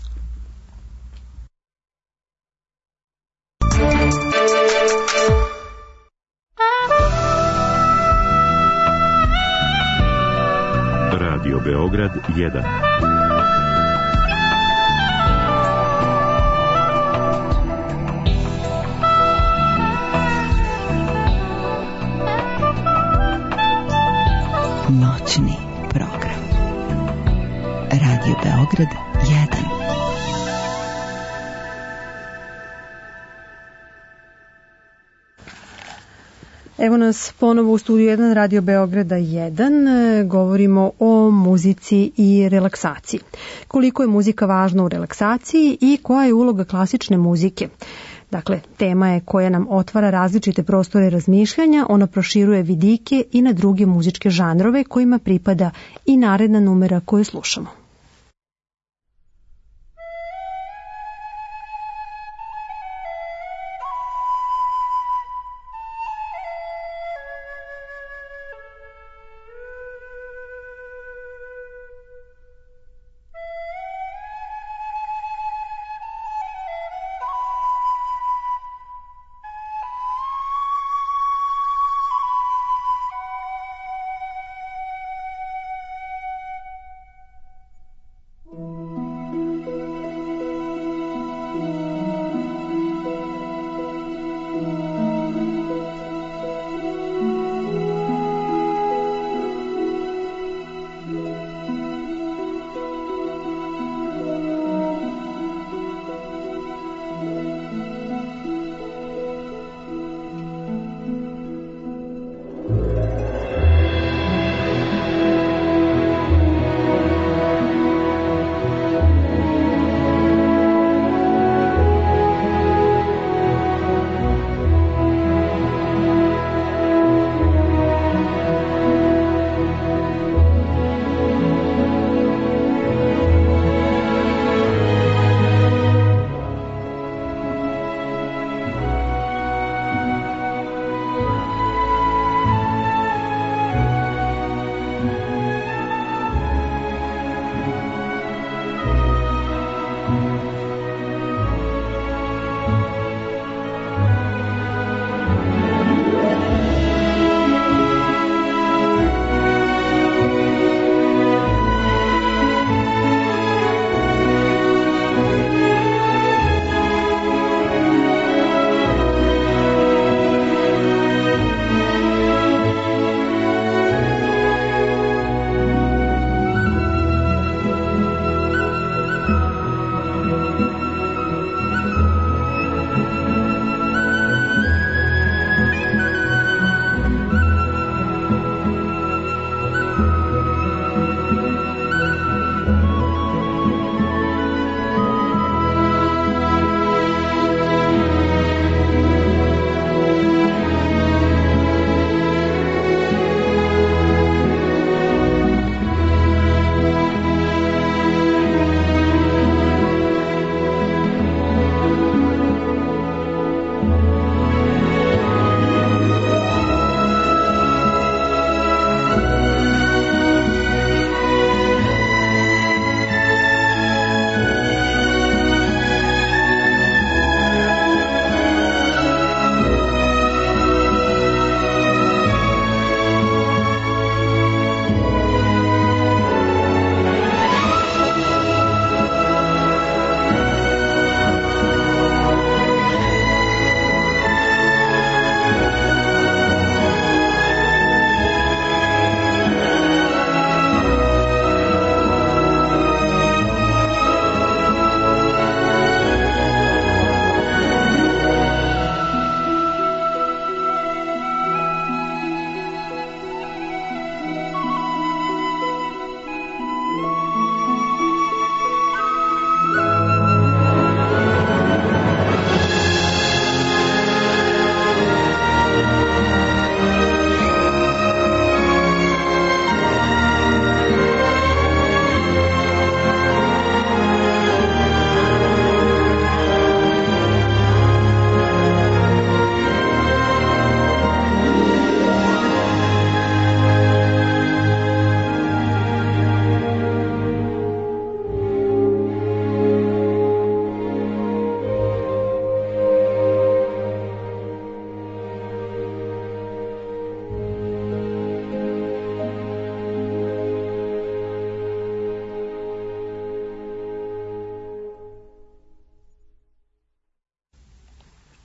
Radio Beograd 1. Noćni program. Radio Beograd 1. Evo nas ponovo u studiju 1 Radio Beograda 1. Govorimo o muzici i relaksaciji. Koliko je muzika važna u relaksaciji i koja je uloga klasične muzike? Dakle, tema je koja nam otvara različite prostore razmišljanja, ona proširuje vidike i na druge muzičke žanrove kojima pripada i naredna numera koju slušamo.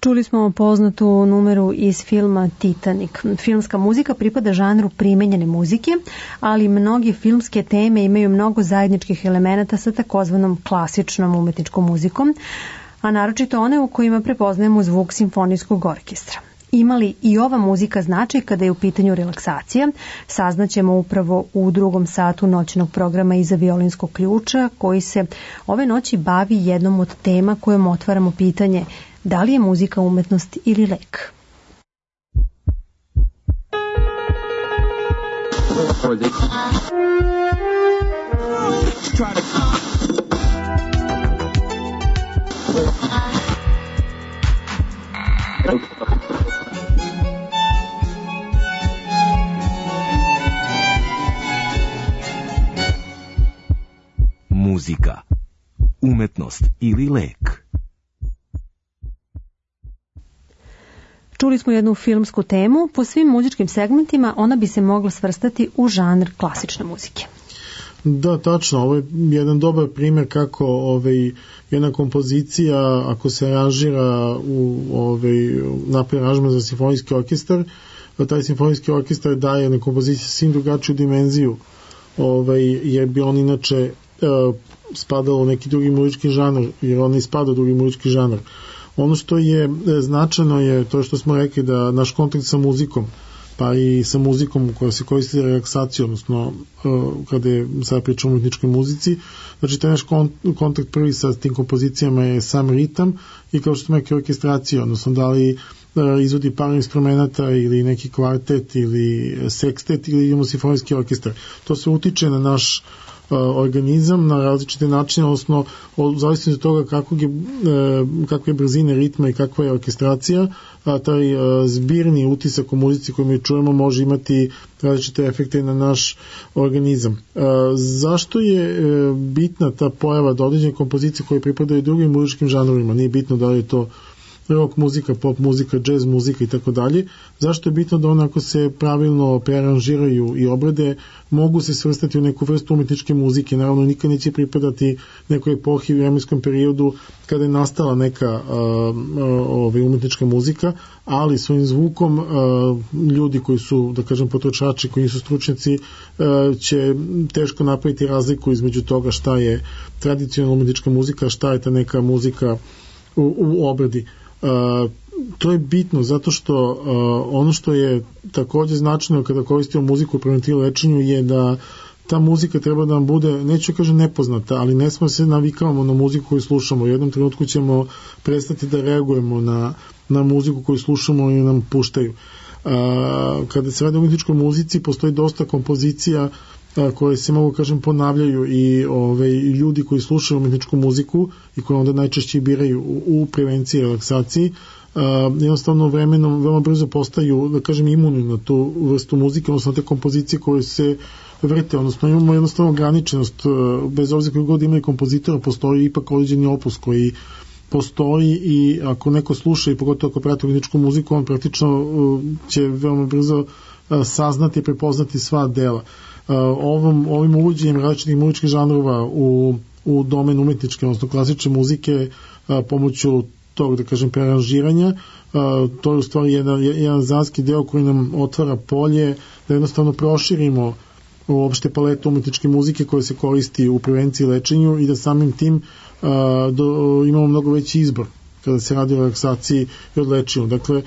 Čuli smo poznatu numeru iz filma Titanic. Filmska muzika pripada žanru primenjene muzike, ali mnogi filmske teme imaju mnogo zajedničkih elemenata sa takozvanom klasičnom umetničkom muzikom, a naročito one u kojima prepoznajemo zvuk simfonijskog orkestra. Ima li i ova muzika značaj kada je u pitanju relaksacija? Saznaćemo upravo u drugom satu noćnog programa Iza violinskog ključa, koji se ove noći bavi jednom od tema kojom otvaramo pitanje da li je muzika umetnost ili lek. Muzika, umetnost ili lek? Čuli smo jednu filmsku temu. Po svim muzičkim segmentima ona bi se mogla svrstati u žanr klasične muzike. Da, tačno. Ovo je jedan dobar primjer kako jedna kompozicija, ako se aranžira u napred aranžman za simfonijski orkestar, taj simfonijski orkestar daje na kompoziciji svim drugačiju dimenziju, jer bi on inače spadalo u neki drugi muzički žanr, jer on ne spada u drugi muzički žanr. Ono što je značajno je to što smo rekli, da naš kontakt sa muzikom, pa i sa muzikom koja se koristi za relaksaciju, odnosno kada je sad pričamo o umetničkoj muzici, znači taj naš kontakt prvi sa tim kompozicijama je sam ritam i kao što smo rekli orkestracija, odnosno da li izvodi par instrumenta ili neki kvartet ili sekstet ili imamo simfonijski orkestar. To se utiče na naš organizam na različite načine, odnosno zavisno od toga kakve brzine ritma i kakva je orkestracija, a taj zbirni utisak u muzici koju mi čujemo može imati različite efekte na naš organizam. Zašto je bitna ta pojava da određene kompozicije koje pripadaju drugim muzičkim žanrovima, nije bitno da li je to rock muzika, pop muzika, jazz muzika i tako dalje. Zašto je bitno da one, ako se pravilno prearanžiraju i obrade, mogu se svrstati u neku vrstu umetničke muzike. Naravno, nikad neće pripadati nekoj epohi u vremenskom periodu kada je nastala neka umetnička muzika, ali svojim zvukom ljudi koji su, da kažem, potrošači, koji nisu stručnjaci, će teško napraviti razliku između toga šta je tradicionalna umetnička muzika, šta je ta neka muzika u obradi. To je bitno zato što ono što je također značajno kada koristimo muziku u preventivu lečenju je da ta muzika treba da nam bude, neću kažem nepoznata, ali ne smo se navikavamo na muziku koju slušamo. U jednom trenutku ćemo prestati da reagujemo na muziku koju slušamo i nam puštaju. Kada se radi o umetničkoj muzici, postoji dosta kompozicija koje se, mogu kažem, ponavljaju i ljudi koji slušaju umetničku muziku i koje onda najčešće biraju u prevenciji i relaksaciji, jednostavno vremenom veoma brzo postaju, da kažem, imuni na tu vrstu muzike, odnosno na te kompozicije koje se vrte, odnosno imamo jednostavno ograničenost, bez obzira koji god imaju kompozitora, postoji ipak određeni opus koji postoji i ako neko sluša i pogotovo ako prati umetničku muziku, on praktično će veoma brzo saznati i prepoznati sva dela. Ovim uvođenjem različitih muzičkih žanrova u domen umetničke, odnosno klasične muzike, pomoću tog, da kažem, prearanžiranja, to je u stvari jedan zanski deo koji nam otvara polje da jednostavno proširimo uopšte paletu umetničke muzike koja se koristi u prevenciji i lečenju i da samim tim imamo mnogo veći izbor kada se radi o relaksaciji i odlečenju. Dakle,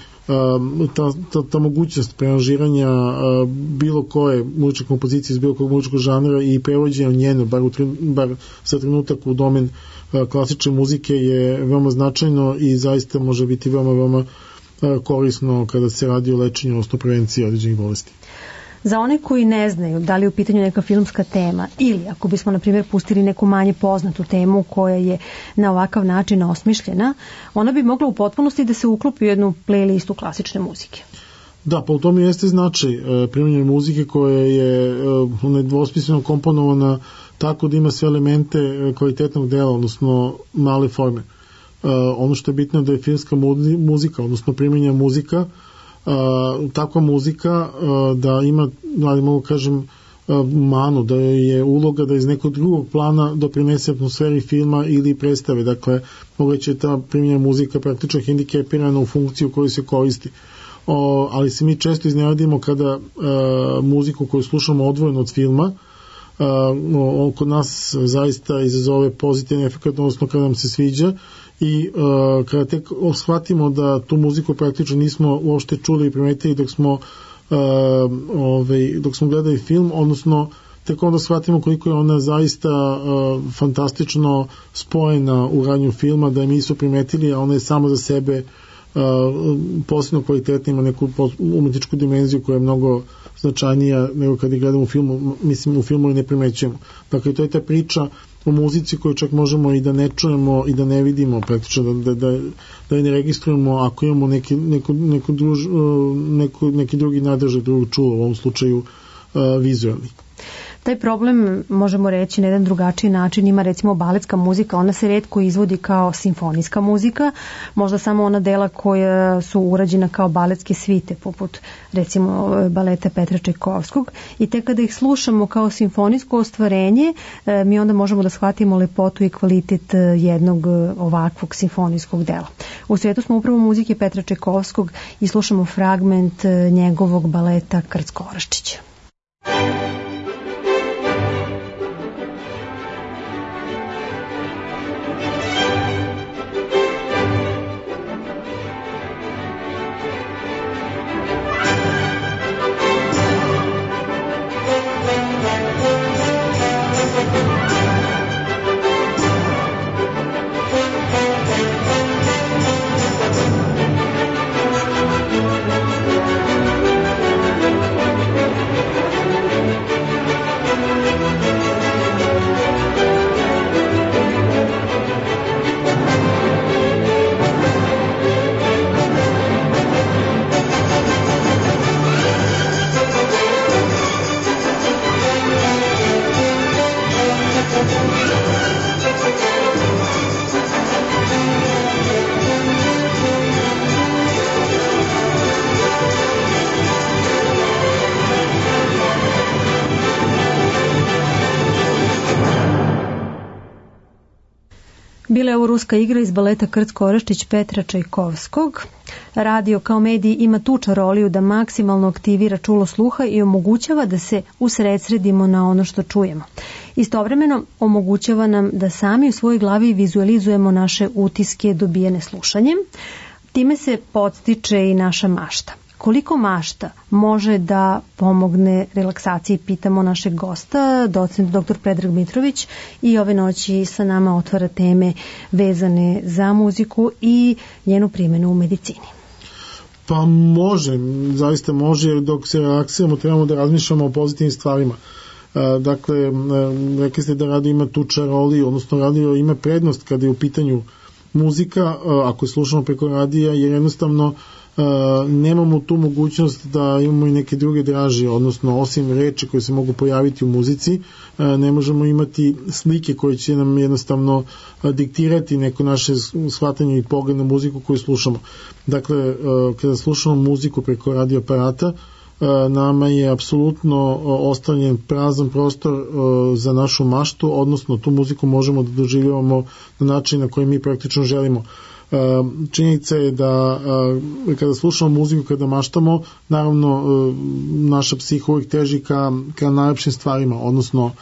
ta mogućnost prearanžiranja bilo koje muzičke kompozicije iz bilo kog muzičkog žanra i prevođenja njeno, bar sa trenutak u domen klasične muzike je veoma značajno i zaista može biti veoma korisno kada se radi o lečenju, odnosno prevenciji određenih bolesti. Za one koji ne znaju da li je u pitanju neka filmska tema ili ako bismo, na primjer, pustili neku manje poznatu temu koja je na ovakav način osmišljena, ona bi mogla u potpunosti da se uklopi u jednu playlistu klasične muzike. Da, pa u tom jeste značaj primjenjene muzike koja je nedvosmisleno komponovana tako da ima sve elemente kvalitetnog dela, odnosno male forme. Ono što je bitno da je filmska muzika, odnosno primjenjena muzika, takva muzika da ima, ali mogu kažem, manu, da je uloga da iz nekog drugog plana doprinese atmosferi filma ili predstave. Dakle, moguće je ta primjena muzika praktično hendikepirana u funkciju koju se koristi. Ali se mi često iznenadimo kada muziku koju slušamo odvojeno od filma kod nas zaista izazove pozitivan efekt, odnosno kada nam se sviđa i kada tek shvatimo da tu muziku praktično nismo uopšte čuli i primetili dok smo gledali film, odnosno tek onda shvatimo koliko je ona zaista fantastično spojena u radnju filma, da je mi nisu primetili, a ona je samo za sebe posebno kvalitetna, ima neku umetničku dimenziju koja je mnogo značajnija nego kada je gledamo u filmu, mislim u filmu i ne primećujemo. Dakle, to je ta priča o muzici koju čak možemo i da ne čujemo i da ne vidimo, praktično da je ne registrujemo ako imamo neki drugi nadržaj, drugog čula, u ovom slučaju vizualni. Taj problem, možemo reći na jedan drugačiji način, ima recimo baletska muzika, ona se retko izvodi kao simfonijska muzika, možda samo ona dela koja su urađena kao baletske svite, poput recimo baleta Petra Čajkovskog, i tek kada ih slušamo kao simfonijsko ostvarenje, mi onda možemo da shvatimo lepotu i kvalitet jednog ovakvog simfonijskog dela. U svijetu smo upravo muzike Petra Čajkovskog i slušamo fragment njegovog baleta Krcko-Oraščić. Bila je ovo ruska igra iz baleta Krcko-Oraščić Petra Čajkovskog. Radio kao medij ima tu čaroliju da maksimalno aktivira čulo sluha i omogućava da se usredsredimo na ono što čujemo. Istovremeno omogućava nam da sami u svojoj glavi vizualizujemo naše utiske dobijene slušanjem. Time se podstiče i naša mašta. Koliko mašta može da pomogne relaksaciji, pitamo našeg gosta, docent dr. Predrag Mitrović, i ove noći sa nama otvara teme vezane za muziku i njenu primjenu u medicini. Pa može, zaista može, jer dok se relaksiramo trebamo da razmišljamo o pozitivnim stvarima. Dakle, rekli ste da radio ima tu čaroliju, odnosno radio ima prednost kada je u pitanju muzika, ako je slušamo preko radija, jer jednostavno nemamo tu mogućnost da imamo i neke druge dražije, odnosno osim reči koje se mogu pojaviti u muzici, ne možemo imati slike koje će nam jednostavno diktirati neko naše shvatanje i pogled na muziku koju slušamo. Dakle, kada slušamo muziku preko radioaparata, nama je apsolutno ostavljen prazan prostor za našu maštu, odnosno tu muziku možemo da doživljavamo na način na koji mi praktično želimo. Činjenica je da kada slušamo muziku, kada maštamo, naravno naša psiha uvijek teži ka najlepšim stvarima, odnosno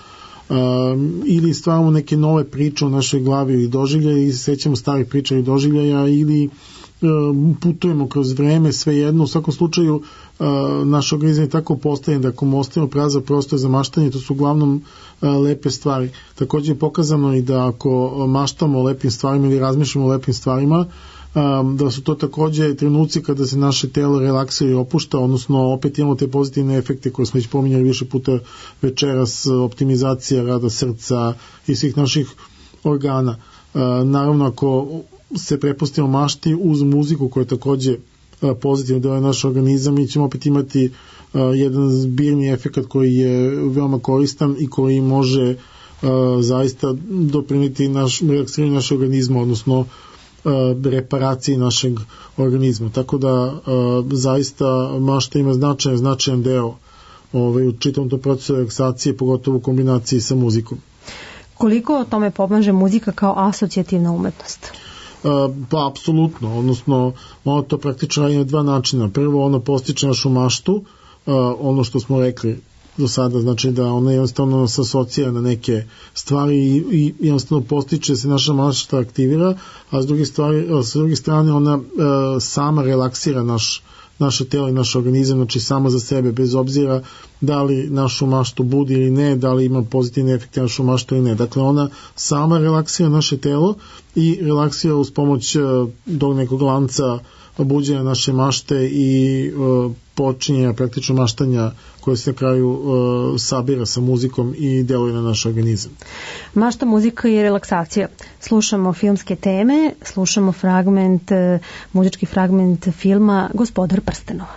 ili stvaramo neke nove priče u našoj glavi ili doživljaja i sećamo starih priča i doživljaja, ili putujemo kroz vreme, svejedno. U svakom slučaju naš organizam je tako postavljen da ako mu ostavimo prazan prostor za maštanje, to su uglavnom lepe stvari. Također je pokazano i da ako maštamo o lepim stvarima ili razmišljamo o lepim stvarima, da su to također trenuci kada se naše telo relaksira i opušta, odnosno opet imamo te pozitivne efekte koje smo već pominjali više puta večeras, optimizacija rada srca i svih naših organa. Naravno, ako se prepustimo mašti uz muziku koja je također pozitivno deo naš organizam, mi ćemo opet imati jedan zbirni efekt koji je veoma koristan i koji može zaista doprinijeti relaksiranju našeg organizma, odnosno reparaciji našeg organizma. Tako da zaista mašta ima značajan deo u čitavom tom procesu relaksacije, pogotovo u kombinaciji sa muzikom. Koliko o tome pomaže muzika kao asocijativna umetnost? Pa, apsolutno, odnosno ono to praktično radi na dva načina. Prvo, ono postiče našu maštu, ono što smo rekli do sada, znači da ona jednostavno nas asocija na neke stvari i jednostavno postiče se naša mašta aktivira, a s druge strane ona sama relaksira naše telo i naš organizam, znači sama za sebe, bez obzira da li našu maštu budi ili ne, da li ima pozitivne efekte našu maštu ili ne. Dakle, ona sama relaksira naše telo i relaksira uz pomoć do nekog lanca buđenja naše mašte i počinjenja praktično maštanja koje se na kraju sabira sa muzikom i deluje na naš organizam. Mašta, muzika i relaksacija. Slušamo filmske teme, slušamo muzički fragment filma Gospodar prstenova.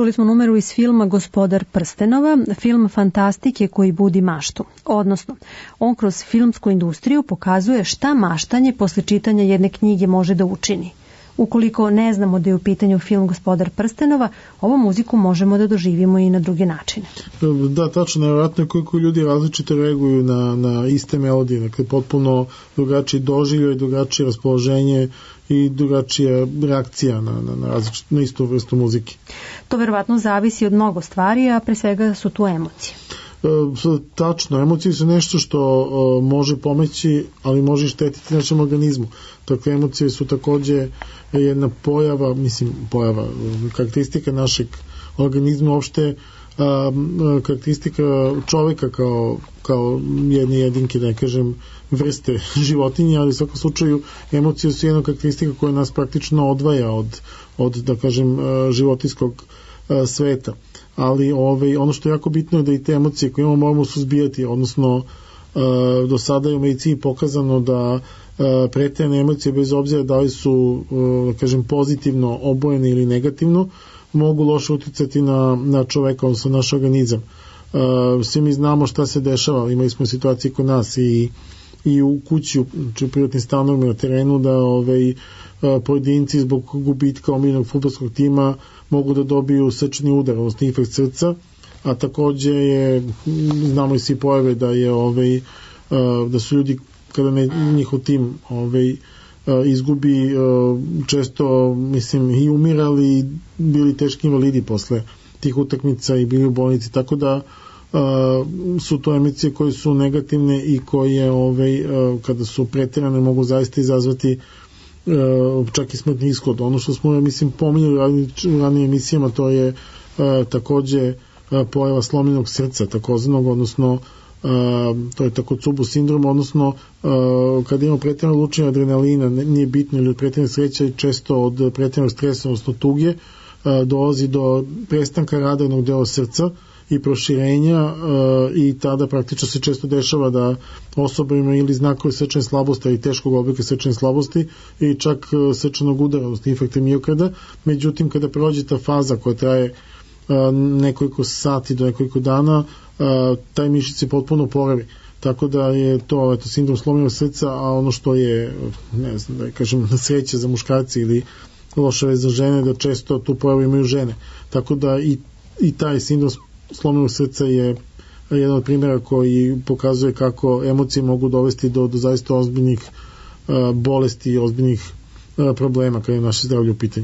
Čuli smo numeru iz filma Gospodar prstenova, film fantastike koji budi maštu. Odnosno, on kroz filmsku industriju pokazuje šta maštanje posle čitanja jedne knjige može da učini. Ukoliko ne znamo da je u pitanju film Gospodar prstenova, ovu muziku možemo da doživimo i na druge načine. Da, tačno, nevjerojatno je koliko ljudi različito reaguju na iste melodije, dakle potpuno drugačiji doživljaj, drugačije raspoloženje i drugačija reakcija na istu vrstu muzike. To verovatno zavisi od mnogo stvari, a pre svega su tu emocije. Tačno, emocije su nešto što može pomoći, ali može i štetiti našem organizmu. Dakle, emocije su takođe jedna pojava, karakteristika našeg organizma, uopšte karakteristika čoveka kao jedne jedinke, da ne kažem, vrste životinje, ali u svakom slučaju emocije su jedna karakteristika koja nas praktično odvaja od da kažem, životinskog sveta. Ali ono što je jako bitno je da i te emocije koje imamo moramo suzbijati, odnosno do sada je u medicini pokazano da preterane emocije, bez obzira da li su da kažem, pozitivno obojene ili negativno, mogu loše uticati na čoveka, odnosno naš organizam. Svi mi znamo šta se dešava, imali smo situacije kod nas i u kući, u privatnim stanovima na terenu, da pojedinci zbog gubitka omiljenog fudbalskog tima mogu da dobiju srčani udar, odnosno infarkt srca, a takođe znamo i svi pojave da su ljudi kada njihov tim izgubi često i umirali i bili teški invalidi posle tih utakmica i bili u bolnici, tako da su to emocije koje su negativne i koje kada su preterane mogu zaista izazvati čak i smrtni ishod. Ono što smo pominjali u ranijim emisijama, to je takođe pojava slomljenog srca takozvanog, odnosno to je tako Cubu sindrom, odnosno kada imamo pretjerano lučenje adrenalina, nije bitno, ili od pretjerane sreće i često od pretjeranog stresa, odnosno tuge, dolazi do prestanka rada jednog dela srca i proširenja i tada praktično se često dešava da osoba ima ili znakove srčane slabosti ili teškog oblika srčane slabosti i čak srčanog udara, odnosno infarkta miokarda. Međutim, kada prođe ta faza koja traje nekoliko sati do nekoliko dana, taj mišić se potpuno oporavi. Tako da je to sindrom slomljenog srca, a ono što je, ne znam, da kažem, sreća za muškarci ili loša vest za žene, da često tu pojavu imaju žene. Tako da i taj sindrom slomljenog srca je jedan od primjera koji pokazuje kako emocije mogu dovesti do zaista ozbiljnih bolesti i ozbiljnih problema kada je naše zdravlje u pitanju.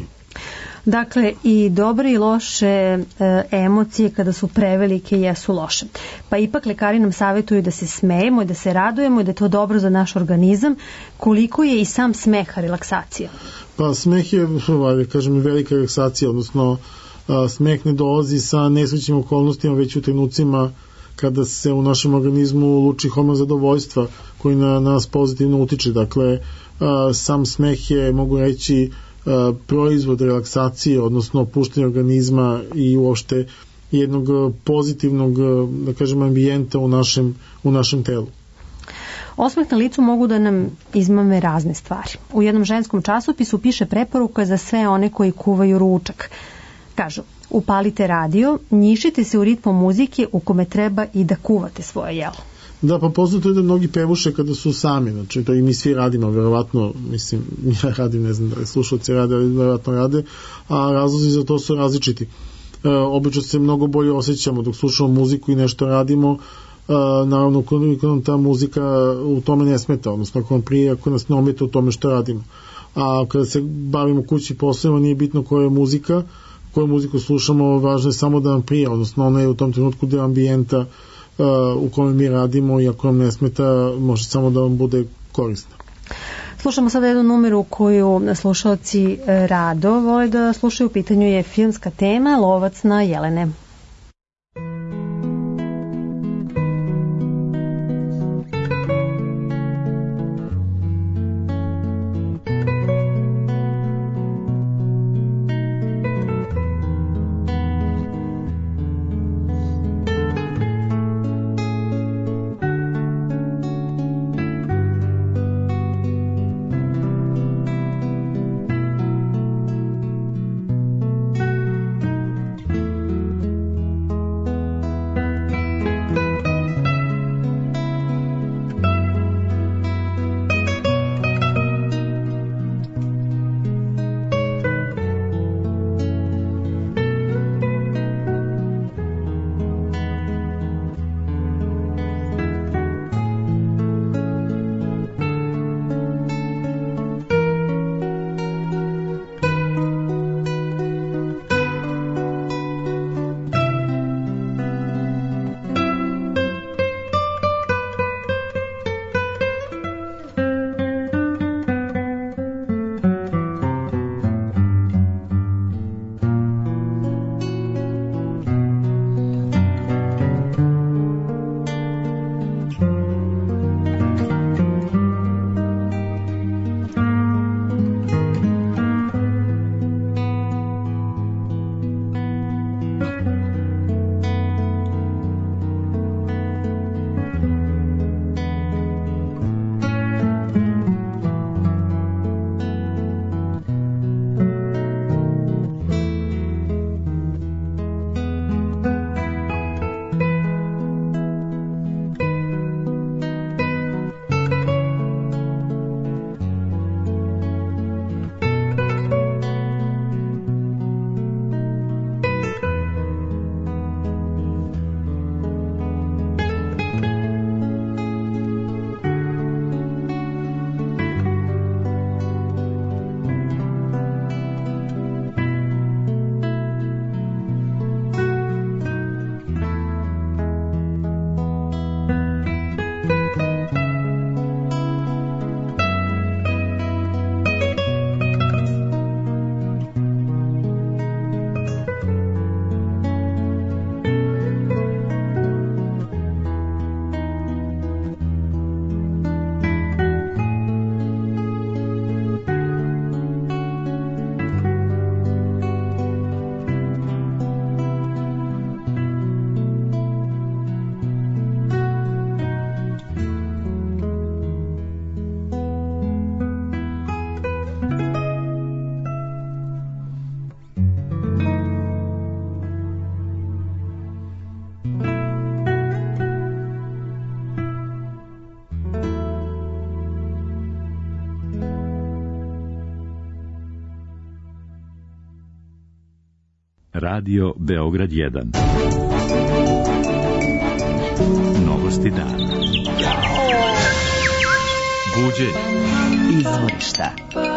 Dakle, i dobre i loše emocije kada su prevelike jesu loše. Pa ipak lekari nam savjetuju da se smejemo i da se radujemo i da je to dobro za naš organizam. Koliko je i sam smeh relaksacija? Pa smeh je, kažem, velika relaksacija, odnosno smeh ne dolazi sa nesrećnim okolnostima, već u trenucima kada se u našem organizmu luči hormon zadovoljstva koji na nas pozitivno utiče. Dakle, sam smeh je, mogu reći, proizvod relaksacije, odnosno opuštanja organizma i uopšte jednog pozitivnog, da kažem, ambijenta u našem telu. Osmeh na licu mogu da nam izmame razne stvari. U jednom ženskom časopisu piše preporuka za sve one koji kuvaju ručak. Kažu, upalite radio, njišite se u ritmu muzike u kome treba i da kuvate svoje jelo. Da, pa poznato je da mnogi pevuše kada su sami, znači to i mi svi radimo, verovatno, ja radim, ne znam da li slušalci rade, ali verovatno rade, a razlozi za to su različiti. Obično se mnogo bolje osjećamo dok slušamo muziku i nešto radimo, naravno ako nam ta muzika u tome ne smeta, odnosno ako nam prije, ako nas ne ometa u tome što radimo. A kada se bavimo kući poslovima, nije bitno koja je muzika, koju muziku slušamo, važno je samo da nam prija, odnosno ona je u tom trenutku deo ambijenta u kome mi radimo i ako vam ne smeta, može samo da vam bude korisno. Slušamo sada jednu numeru koju slušalci rado vole da slušaju. U pitanju je filmska tema Lovac na jelene. Radio Beograd 1. Novosti dana. Buđenje. Izvorišta.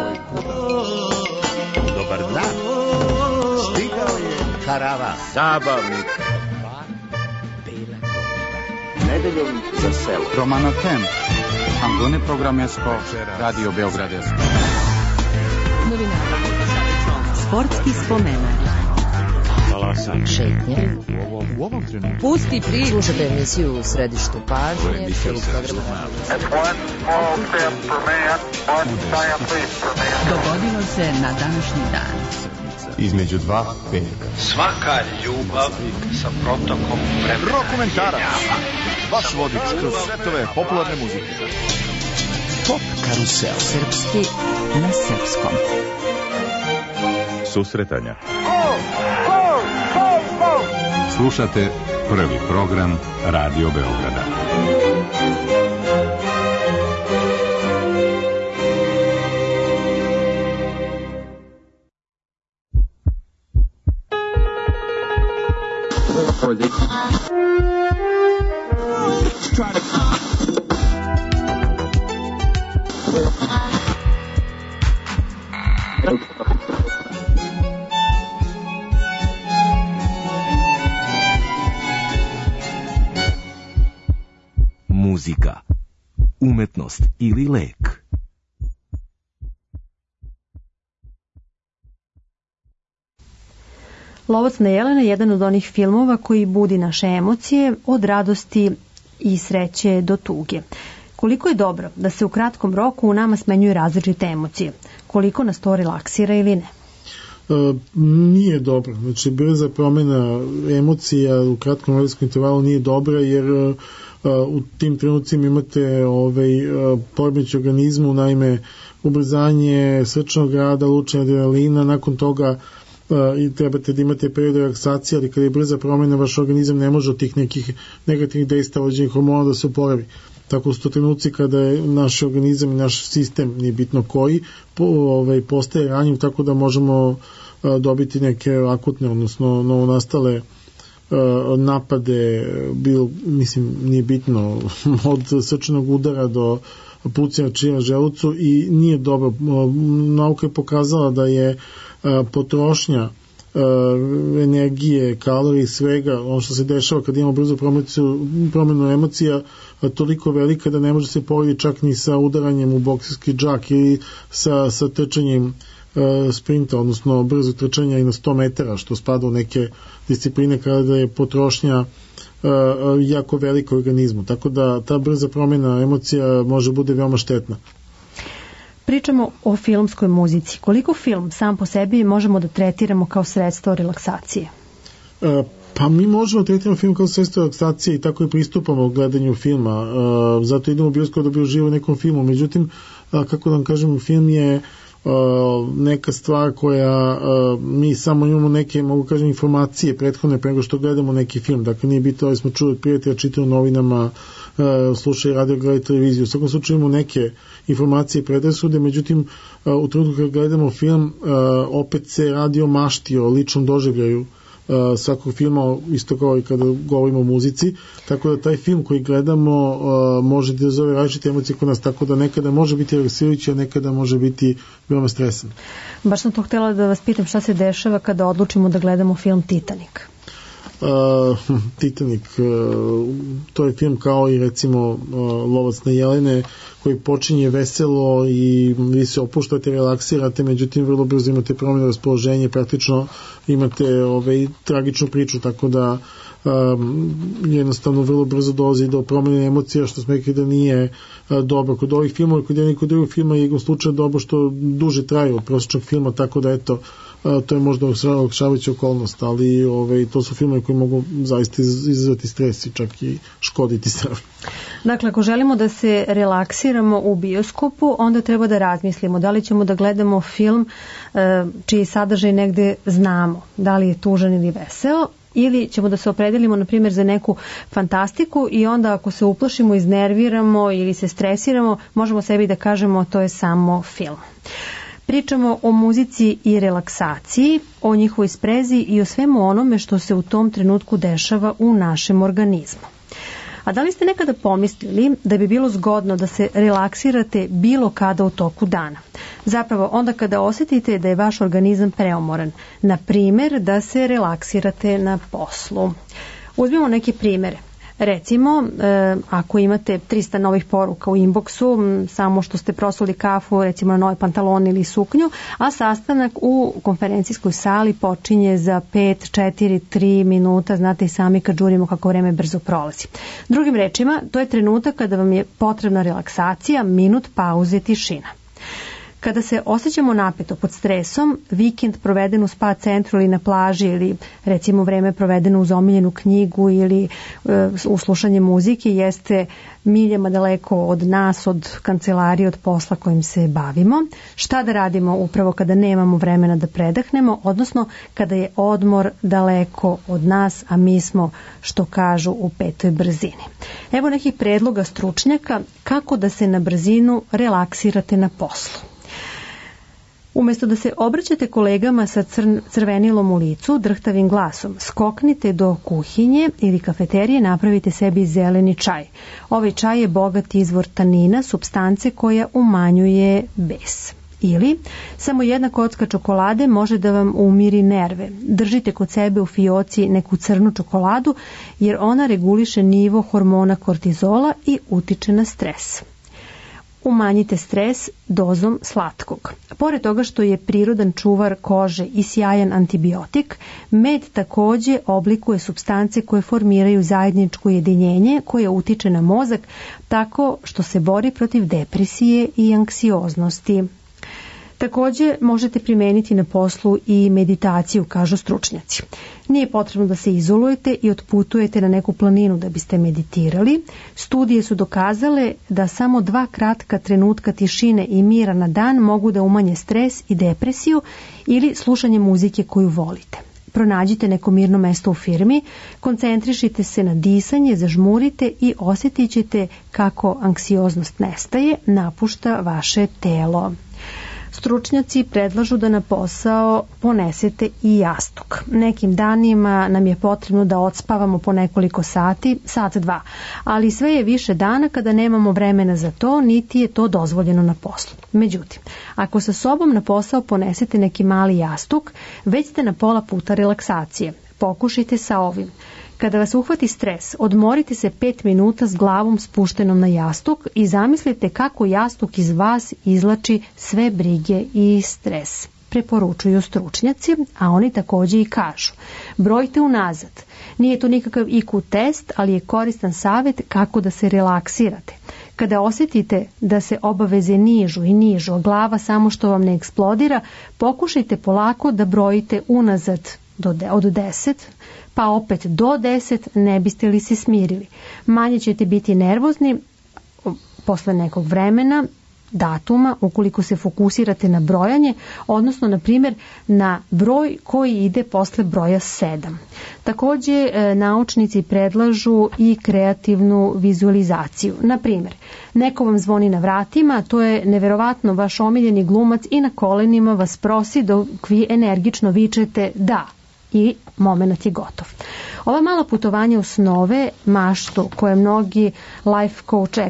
Dobar dan. Stigao je karavan. Zabavnik. Nedeljom za selo. Romano Tem. Angone programesko. Radio Beograd 1. Novinari. Sportski spomenak. Šetnje. U ovom trenutku. Pusti priču. Slušajte emisiju u središtu pažnje. Dogodilo se na današnji dan. Između dva petka. Svaka ljubav sa protokom vremena. Rokomentarac. Vaš vodič kroz svetove popularne muzike. Pop karusel. Srpski na srpskom. Susretanja. Slušate prvi program Radio Beograda. Muzika, umetnost ili lek. Lovac na jelene je jedan od onih filmova koji budi naše emocije od radosti i sreće do tuge. Koliko je dobro da se u kratkom roku u nama smenjuju različite emocije? Koliko nas to relaksira ili ne? Nije dobro. Znači, brza promjena emocija u kratkom vremenskom intervalu nije dobra, jer u tim trenucima imate poremećaj organizmu, naime ubrzanje srčanog rada, lučenja adrenalina, nakon toga i trebate da imate period relaksacije, ali kada je brza promjena, vaš organizam ne može od tih nekih negativnih dejstva određenih hormona da se oporavi. Tako su to trenuci kada je naš organizam i naš sistem, nije bitno koji, postaje ranjiv, tako da možemo dobiti neke akutne, odnosno novonastale napade, nije bitno, od srčanog udara do pucanja čija želucu, i nije dobro. Nauka je pokazala da je potrošnja energije, kalorije i svega, ono što se dešava kad imamo brzu promjenu emocija, toliko velika da ne može se porediti čak ni sa udaranjem u bokserski džak ili sa trčanjem sprinta, odnosno brzo trčanja i na 100 metara, što spada u neke discipline kada je potrošnja jako velika u organizmu. Tako da ta brza promjena emocija može bude veoma štetna. Pričamo o filmskoj muzici. Koliko film sam po sebi možemo da tretiramo kao sredstvo relaksacije? Pa mi možemo tretiramo film kao sredstvo relaksacije i tako i pristupamo u gledanju filma. Zato idemo u bioskop da bi uživao u nekom filmu. Međutim, kako da vam kažem, film je neka stvar koja mi samo imamo neke, mogu kažem, informacije prethodne prego što gledamo neki film. Dakle, nije bitno da smo čuli od prijatelja, čitali u novinama, slušali radio, gledali televiziju. U svakom slučaju imamo neke informacije i predrasude, međutim u trenutku kada gledamo film opet se radi o mašti, o ličnom doživljaju svakog filma, isto kao i kada govorimo o muzici, tako da taj film koji gledamo može da izazove različite emocije kod nas, tako da nekada može biti relaksirajući, a nekada može biti veoma stresan. Baš sam to htjela da vas pitam šta se dešava kada odlučimo da gledamo film Titanic. Titanic, to je film kao i recimo Lovac na jelene, koji počinje veselo i vi se opuštate, relaksirate, međutim vrlo brzo imate promjenu raspoloženja, praktično imate tragičnu priču, tako da jednostavno vrlo brzo dolazi do promjene emocija, što smo rekli da nije dobro kod ovih filmova. Kod jednog kod drugog filma je jednom slučaju dobro što duže traju od prosječnog filma, tako da eto, to je možda olakšavajuća okolnost, ali to su filmovi koji mogu zaista izazvati stres i čak i škoditi zdravlju. Dakle, ako želimo da se relaksiramo u bioskopu, onda treba da razmislimo da li ćemo da gledamo film čiji sadržaj negde znamo, da li je tužan ili veseo, ili ćemo da se opredelimo, na primjer, za neku fantastiku i onda ako se uplašimo, iznerviramo ili se stresiramo, možemo sebi da kažemo to je samo film. Pričamo o muzici i relaksaciji, o njihovoj sprezi i o svemu onome što se u tom trenutku dešava u našem organizmu. A da li ste nekada pomislili da bi bilo zgodno da se relaksirate bilo kada u toku dana? Zapravo onda kada osjetite da je vaš organizam preumoran. Na primjer, da se relaksirate na poslu. Uzmimo neke primjere. Recimo, ako imate 300 novih poruka u inboxu, samo što ste prosuli kafu, recimo na nove pantalone ili suknju, a sastanak u konferencijskoj sali počinje za 5, 4, 3 minuta, znate i sami kad žurimo kako vreme brzo prolazi. Drugim rečima, to je trenutak kada vam je potrebna relaksacija, minut pauze, tišina. Kada se osjećamo napeto pod stresom, vikend proveden u spa centru ili na plaži ili recimo vreme provedeno uz omiljenu knjigu ili u slušanje muzike jeste miljama daleko od nas, od kancelarije, od posla kojim se bavimo. Šta da radimo upravo kada nemamo vremena da predahnemo, odnosno kada je odmor daleko od nas, a mi smo, što kažu, u petoj brzini. Evo nekih predloga stručnjaka kako da se na brzinu relaksirate na poslu. Umjesto da se obraćate kolegama sa crvenilom u licu, drhtavim glasom, skoknite do kuhinje ili kafeterije, napravite sebi zeleni čaj. Ovaj čaj je bogat izvor tanina, supstance koja umanjuje bes. Ili, samo jedna kocka čokolade može da vam umiri nerve. Držite kod sebe u fioci neku crnu čokoladu, jer ona reguliše nivo hormona kortizola i utiče na stres. Umanjite stres dozom slatkog. Pored toga što je prirodan čuvar kože i sjajan antibiotik, med također oblikuje supstance koje formiraju zajedničko jedinjenje koje utiče na mozak tako što se bori protiv depresije i anksioznosti. Također možete primijeniti na poslu i meditaciju, kažu stručnjaci. Nije potrebno da se izolujete i otputujete na neku planinu da biste meditirali. Studije su dokazale da samo 2 kratka trenutka tišine i mira na dan mogu da umanje stres i depresiju ili slušanje muzike koju volite. Pronađite neko mirno mesto u firmi, koncentrišite se na disanje, zažmurite i osjetit ćete kako anksioznost nestaje, napušta vaše telo. Stručnjaci predlažu da na posao ponesete i jastuk. Nekim danima nam je potrebno da odspavamo po nekoliko sati, sat, 2, ali sve je više dana kada nemamo vremena za to, niti je to dozvoljeno na poslu. Međutim, ako sa sobom na posao ponesete neki mali jastuk, već ste na pola puta relaksacije. Pokušajte sa ovim. Kada vas uhvati stres, odmorite se 5 minuta s glavom spuštenom na jastuk i zamislite kako jastuk iz vas izvlači sve brige i stres. Preporučuju stručnjaci, a oni također i kažu. Brojite unazad. Nije to nikakav IQ test, ali je koristan savjet kako da se relaksirate. Kada osjetite da se obaveze nižu i nižu, a glava samo što vam ne eksplodira, pokušajte polako da brojite unazad od 10, pa opet do 10, ne biste li se smirili. Manje ćete biti nervozni posle nekog vremena, datuma, ukoliko se fokusirate na brojanje, odnosno, na primjer, na broj koji ide posle broja 7. Također, naučnici predlažu i kreativnu vizualizaciju. Na primjer, neko vam zvoni na vratima, to je neverovatno vaš omiljeni glumac i na kolenima vas prosi dok vi energično vičete da. I moment je gotov. Ova mala putovanja u snove, maštu, koje mnogi life coach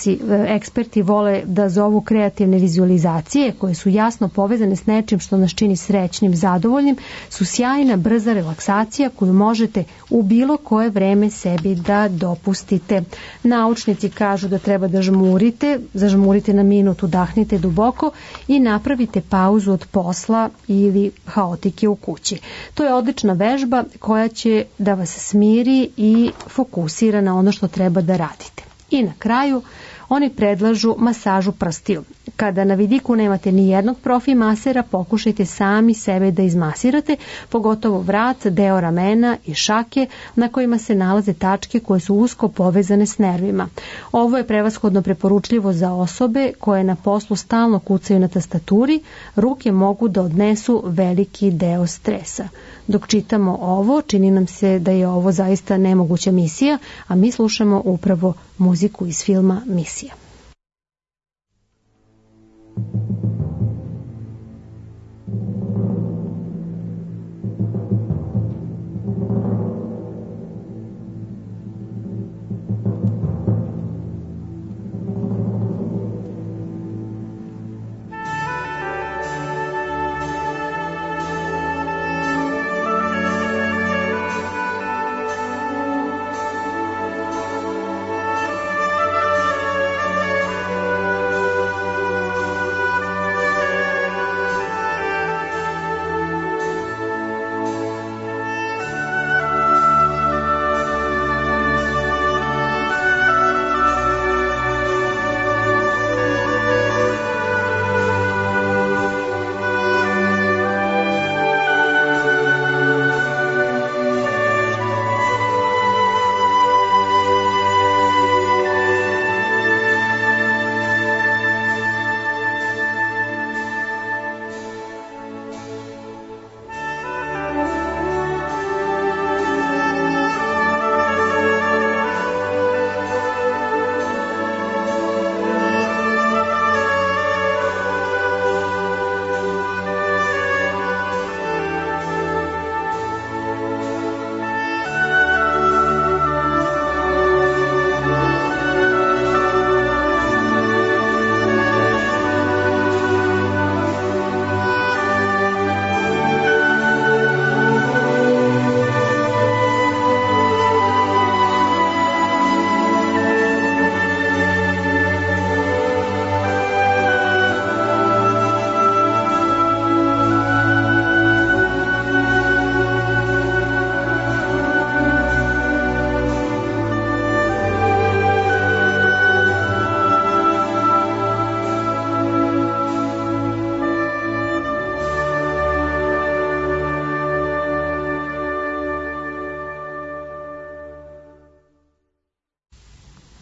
eksperti vole da zovu kreativne vizualizacije, koje su jasno povezane s nečim što nas čini srećnim, zadovoljnim, su sjajna, brza relaksacija koju možete u bilo koje vreme sebi da dopustite. Naučnici kažu da treba da zažmurite na minut, udahnite duboko i napravite pauzu od posla ili haotike u kući. To je odlična vežba koja će da vas smiri i fokusira na ono što treba da radite. I na kraju, oni predlažu masažu prstiju. Kada na vidiku nemate ni jednog profi masera, pokušajte sami sebe da izmasirate, pogotovo vrat, deo ramena i šake na kojima se nalaze tačke koje su usko povezane s nervima. Ovo je prevashodno preporučljivo za osobe koje na poslu stalno kucaju na tastaturi, ruke mogu da odnesu veliki deo stresa. Dok čitamo ovo, čini nam se da je ovo zaista nemoguća misija, a mi slušamo upravo muziku iz filma Misija.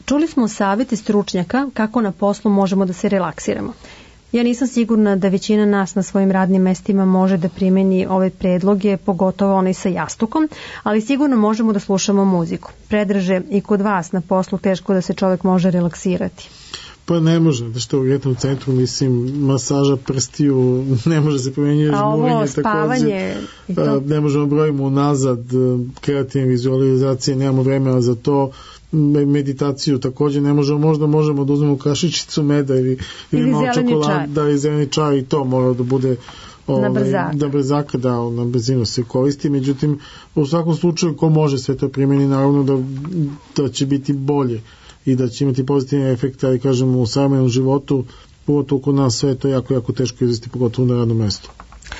Čuli smo savjete stručnjaka kako na poslu možemo da se relaksiramo. Ja nisam sigurna da većina nas na svojim radnim mestima može da primeni ove predloge, pogotovo onaj sa jastukom, ali sigurno možemo da slušamo muziku. Predraže, i kod vas na poslu teško da se čovjek može relaksirati? Pa ne može, da što u urgentnom centru, mislim, masaža prstiju, ne može se primenjuje žmurenje, ovo spavanje takođe, ne možemo brojimo unazad, kreativne vizualizacije, nemamo vremena za to, meditaciju takođe ne možemo, možda možemo da uzmemo kašičicu meda ili malo čokolada ili zeleni čaj, i to mora da bude na brzaka, da na brzinu se koristi, međutim u svakom slučaju ko može sve to primeni, naravno da će biti bolje i da će imati pozitivne efekte, ali kažem u savremenom životu, pogotovo kod nas sve to jako teško izvesti, pogotovo na radnom mestu.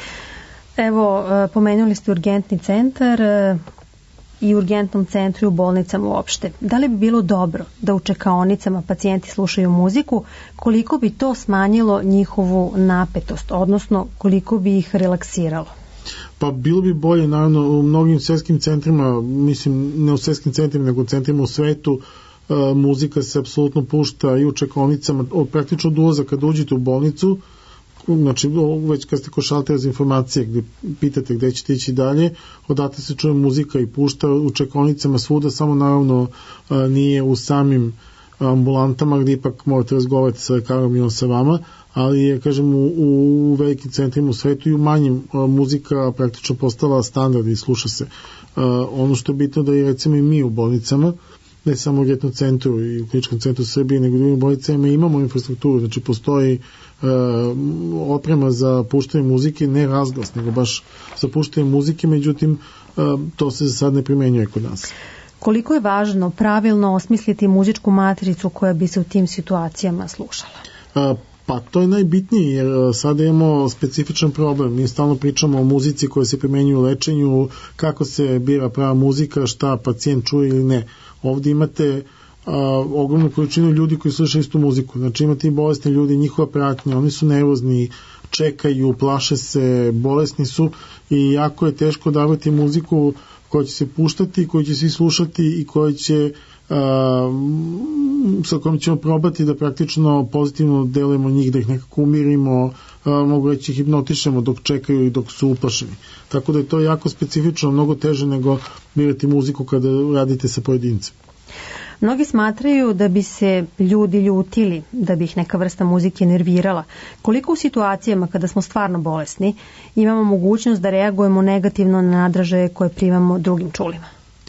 Evo, pomenuli ste urgentni centar i urgentnom centru i u bolnicama uopšte. Da li bi bilo dobro da u čekaonicama pacijenti slušaju muziku, koliko bi to smanjilo njihovu napetost, odnosno koliko bi ih relaksiralo? Pa bilo bi bolje, naravno, u mnogim svetskim centrima, mislim, ne u svetskim centrima, nego u centrima u svetu, muzika se apsolutno pušta i u čekaonicama, praktično od ulaza kada uđete u bolnicu, znači već kad ste kod šaltera za informacije gdje pitate gdje ćete ići dalje, odatle se čuje muzika i pušta u čekaonicama svuda, samo naravno nije u samim ambulantama gdje ipak morate razgovarati sa lekarom i on sa vama, ali je, kažem, u velikim centrima u svetu i u manjim muzika praktično postala standard i sluša se. Ono što je bitno da je, recimo, i mi u bolnicama, ne samo u urgentnom centru i u kliničkom centru Srbije, nego u drugim bolnicama imamo infrastrukturu, znači postoji oprema za puštanje muzike, ne razglas, nego baš za puštanje muzike, međutim to se za sad ne primenjuje kod nas. Koliko je važno pravilno osmisliti muzičku matricu koja bi se u tim situacijama slušala? Pa to je najbitnije, jer sada imamo specifičan problem. Mi stalno pričamo o muzici koja se primenjuje u lečenju, kako se bira prava muzika, šta pacijent čuje ili ne. Ovdje imate ogromnu količinu ljudi koji slušaju istu muziku. Znači imate i bolesni ljudi, njihova pratnja, oni su nervozni, čekaju, plaše se, bolesni su i jako je teško davati muziku koja će se puštati, koju će svi slušati i koja će sa kojom ćemo probati da praktično pozitivno delujemo njih, da ih nekako umirimo, mogu reći hipnotišemo dok čekaju i dok su uplašeni. Tako da je to jako specifično, mnogo teže nego birati muziku kada radite sa pojedincem. Mnogi smatraju da bi se ljudi ljutili, da bi ih neka vrsta muzike nervirala. Koliko u situacijama kada smo stvarno bolesni imamo mogućnost da reagujemo negativno na nadražaje koje primamo drugim čulima?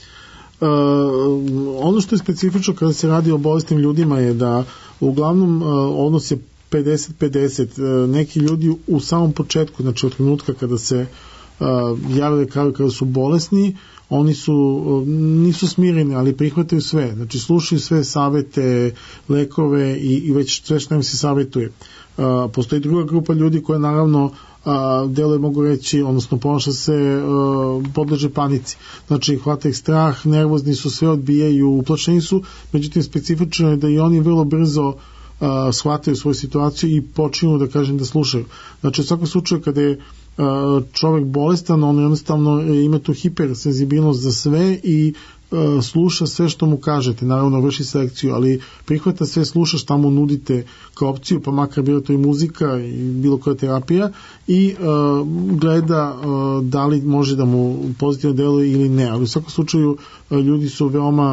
Ono što je specifično kada se radi o bolesnim ljudima je da uglavnom odnos je 50-50. Neki ljudi u samom početku, znači od trenutka kada se javljaju kada su bolesni, oni nisu smireni, ali prihvataju sve, znači slušaju sve savete, lekove i već sve što im se savjetuje. Postoji druga grupa ljudi koja naravno deluje, mogu reći, odnosno ponaša se, podleže panici. Znači, hvata ih strah, nervozni su, sve odbijaju, uplašeni su, međutim, specifično je da i oni vrlo brzo shvataju svoju situaciju i počinu, da kažem, da slušaju. Znači, u svakom slučaju, kada je čovjek bolestan, on jednostavno ima tu hipersenzibilnost za sve i sluša sve što mu kažete, naravno vrši selekciju, ali prihvata sve, sluša šta mu nudite kao opciju, pa makar bilo to i muzika i bilo koja terapija, i gleda da li može da mu pozitivno deluje ili ne, ali u svakom slučaju ljudi su veoma,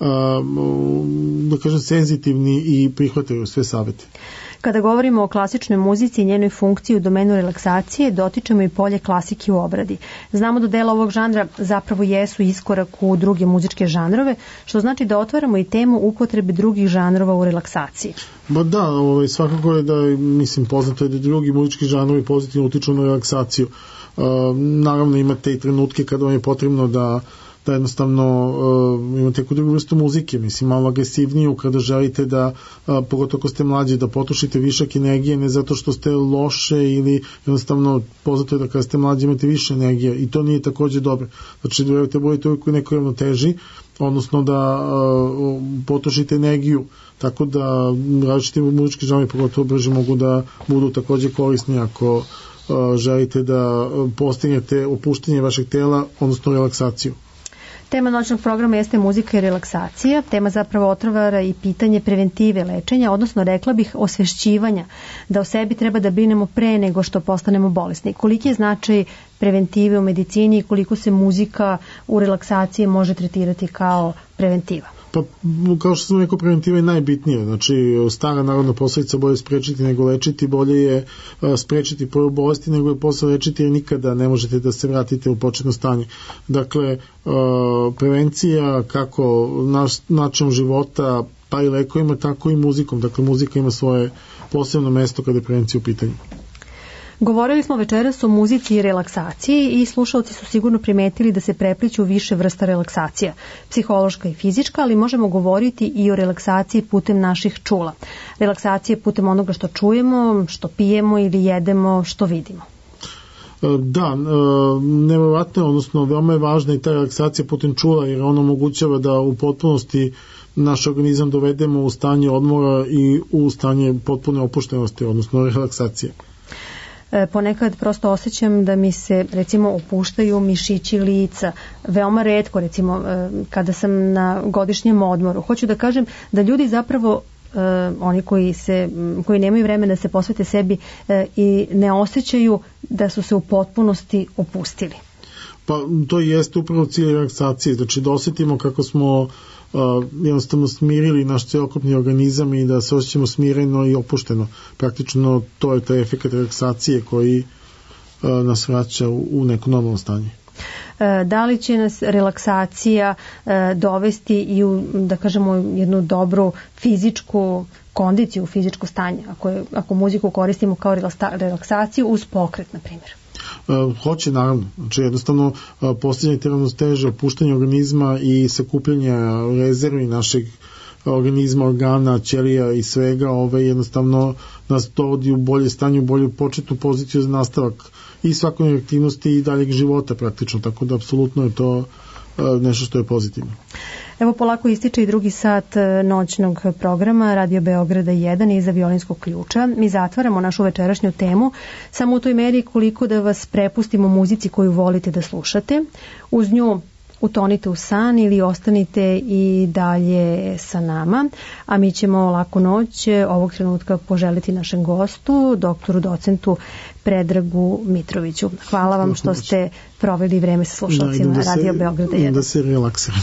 da kažem, senzitivni i prihvataju sve savete. Kada govorimo o klasičnoj muzici i njenoj funkciji u domenu relaksacije, dotičemo i polje klasike u obradi. Znamo da dela ovog žanra zapravo jesu iskorak u druge muzičke žanrove, što znači da otvaramo i temu upotrebe drugih žanrova u relaksaciji. Ba da, svakako je da, mislim, poznato je da drugi muzički žanrovi pozitivno utiču na relaksaciju. Naravno imate i trenutke kada vam je potrebno da jednostavno imate neku drugu vrstu muzike, mislim, malo agresivniju kada želite da, pogotovo ako ste mlađi, da potrošite višak energije, ne zato što ste loše ili jednostavno poznato je da kada ste mlađi imate više energije i to nije takođe dobro. Znači, da budete uvijek u nekoj ravnoteži, odnosno da potrošite energiju, tako da različiti muzički žanrovi pogotovo brže mogu da budu takođe korisni ako želite da postignete opuštenje vašeg tela, odnosno relaksaciju. Tema noćnog programa jeste muzika i relaksacija. Tema zapravo otvara i pitanje preventive lečenja, odnosno rekla bih osvešćivanja, da o sebi treba da brinemo pre nego što postanemo bolesni. Koliki je značaj preventive u medicini i koliko se muzika u relaksaciji može tretirati kao preventiva? Pa, kao što sam rekao, preventiva je najbitnija. Znači, stara narodna poslovica bolje sprečiti nego lečiti, bolje je sprečiti pojavu bolesti nego je posle lečiti, jer nikada ne možete da se vratite u početno stanje. Dakle, prevencija kako načinom života, pa i lekovima, tako i muzikom. Dakle, muzika ima svoje posebno mesto kada je prevencija u pitanju. Govorili smo večeras o muzici i relaksaciji i slušalci su sigurno primetili da se prepliću više vrsta relaksacija, psihološka i fizička, ali možemo govoriti i o relaksaciji putem naših čula. Relaksacije putem onoga što čujemo, što pijemo ili jedemo, što vidimo. Da, nevjerovatno, odnosno veoma je važna i ta relaksacija putem čula, jer ona omogućava da u potpunosti naš organizam dovedemo u stanje odmora i u stanje potpune opuštenosti, odnosno relaksacije. Ponekad prosto osjećam da mi se recimo opuštaju mišići lica, veoma retko recimo kada sam na godišnjem odmoru. Hoću da kažem da ljudi zapravo oni koji nemaju vremena da se posvete sebi i ne osjećaju da su se u potpunosti opustili. Pa to jeste upravo cilj relaksacije, znači da osjetimo kako smo jednostavno smirili naš celokupni organizam i da se osjećamo smireno i opušteno. Praktično to je taj efekt relaksacije koji nas vraća u neko normalno stanje. Da li će nas relaksacija dovesti i u, da kažemo, jednu dobru fizičku kondiciju, fizičko stanje, ako muziku koristimo kao relaksaciju uz pokret, na primjer? Hoće, naravno. Znači, jednostavno postavljanje ravnoteže, opuštanje organizma i sakupljanje rezervi našeg organizma, organa, ćelija i svega, jednostavno nas dovodi u bolje stanje, u bolju početnu poziciju za nastavak i svakodnevne aktivnosti i daljeg života praktično, tako da apsolutno je to nešto što je pozitivno. Evo polako ističe i drugi sat noćnog programa Radio Beograda 1 iza violinskog ključa. Mi zatvaramo našu večerašnju temu samo u toj meri koliko da vas prepustimo muzici koju volite da slušate. Uz nju utonite u san ili ostanite i dalje sa nama, a mi ćemo laku noć ovog trenutka poželiti našem gostu, doktoru docentu Predragu Mitroviću. Hvala vam što ste proveli vreme sa slušalcima Radio Beograda 1. Da se relaksiram.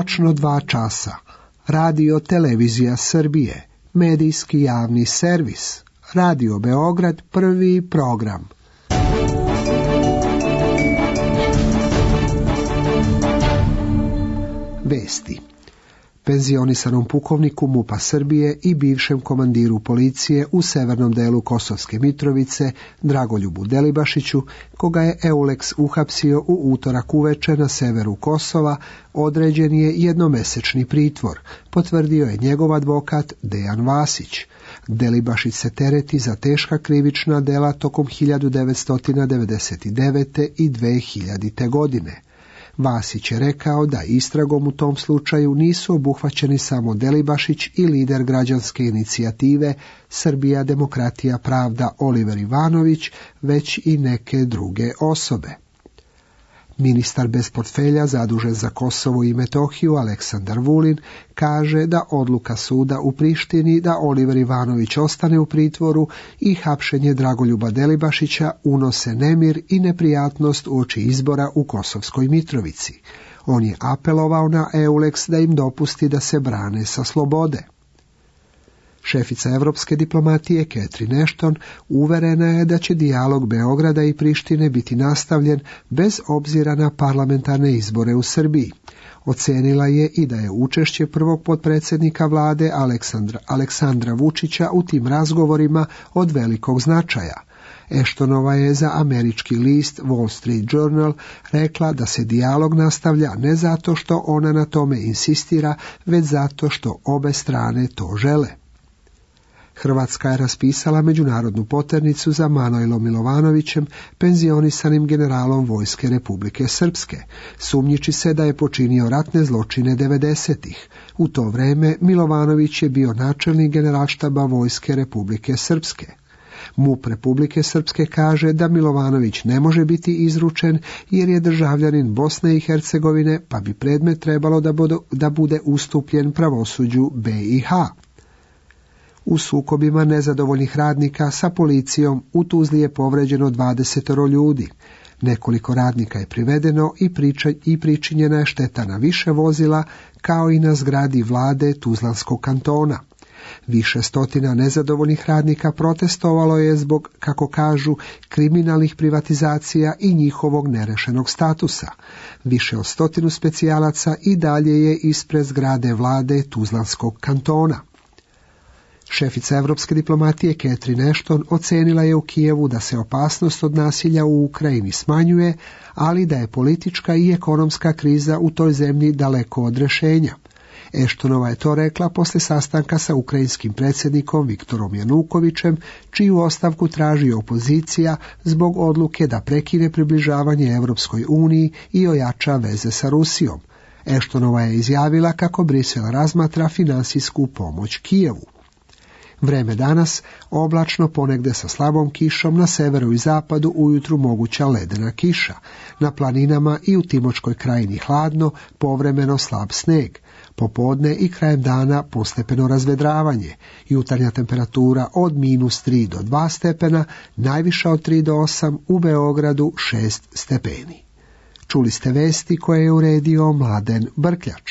tačno 2 časa. Radio Televizija Srbije, medijski javni servis, Radio Beograd, prvi program. Vesti. Penzionisanom pukovniku MUP-a Srbije i bivšem komandiru policije u severnom delu Kosovske Mitrovice, Dragoljubu Delibašiću, koga je EULEX uhapsio u utorak uveče na severu Kosova, određen je jednomesečni pritvor, potvrdio je njegov advokat Dejan Vasić. Delibašić se tereti za teška krivična dela tokom 1999. i 2000. godine. Vasić je rekao da istragom u tom slučaju nisu obuhvaćeni samo Delibašić i lider građanske inicijative Srbija, demokratija, pravda Oliver Ivanović, već i neke druge osobe. Ministar bez portfelja zadužen za Kosovo i Metohiju Aleksandar Vulin kaže da odluka suda u Prištini da Oliver Ivanović ostane u pritvoru i hapšenje Dragoljuba Delibašića unose nemir i neprijatnost uoči izbora u Kosovskoj Mitrovici. On je apelovao na EULEX da im dopusti da se brane sa slobode. Šefica evropske diplomatije Catherine Ashton uverena je da će dijalog Beograda i Prištine biti nastavljen bez obzira na parlamentarne izbore u Srbiji. Ocenila je i da je učešće prvog potpredsjednika vlade Aleksandra Vučića u tim razgovorima od velikog značaja. Ashtonova je za američki list Wall Street Journal rekla da se dijalog nastavlja ne zato što ona na tome insistira, već zato što obe strane to žele. Hrvatska je raspisala međunarodnu poternicu za Manojlom Milovanovićem, penzionisanim generalom Vojske Republike Srpske. Sumnjiči se da je počinio ratne zločine 90-ih. U to vreme Milovanović je bio načelnik generalštaba Vojske Republike Srpske. MUP Republike Srpske kaže da Milovanović ne može biti izručen jer je državljanin Bosne i Hercegovine, pa bi predmet trebalo da bude ustupljen pravosuđu BiH. U sukobima nezadovoljnih radnika sa policijom u Tuzli je povređeno 20 ljudi. Nekoliko radnika je privedeno i pričinjena je šteta na više vozila, kao i na zgradi vlade Tuzlanskog kantona. Više stotina nezadovoljnih radnika protestovalo je zbog, kako kažu, kriminalnih privatizacija i njihovog nerešenog statusa. Više od 100 specijalaca i dalje je ispred zgrade vlade Tuzlanskog kantona. Šefica evropske diplomatije Catherine Ashton ocenila je u Kijevu da se opasnost od nasilja u Ukrajini smanjuje, ali da je politička i ekonomska kriza u toj zemlji daleko od rješenja. Ashtonova je to rekla poslije sastanka sa ukrajinskim predsjednikom Viktorom Janukovićem, čiju ostavku traži opozicija zbog odluke da prekine približavanje Europskoj uniji i ojača veze sa Rusijom. Ashtonova je izjavila kako Brisel razmatra finansijsku pomoć Kijevu. Vreme danas oblačno, ponegde sa slabom kišom, na severu i zapadu ujutru moguća ledena kiša. Na planinama i u Timočkoj krajini hladno, povremeno slab sneg. Popodne i krajem dana postepeno razvedravanje. Jutarnja temperatura od -3 do 2 stepena, najviša od 3 do 8, u Beogradu 6 stepeni. Čuli ste vesti koje je uredio Mladen Brkljač.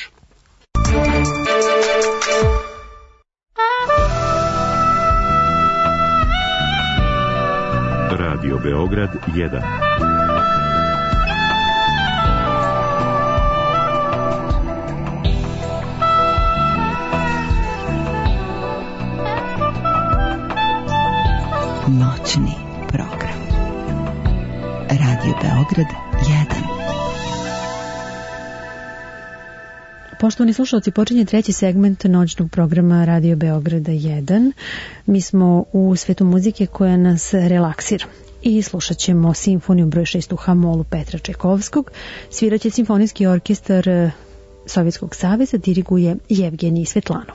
Radio Beograd 1. Noćni program. Radio Beograd 1. Poštovani slušalci, počinje treći segment noćnog programa Radio Beograda 1. Mi smo u svetu muzike koja nas relaksira. I slušat ćemo simfoniju broj 6 u H-molu Petra Čajkovskog. Sviraće simfonijski orkestar Sovjetskog saveza, diriguje Jevgenij Svetlanov.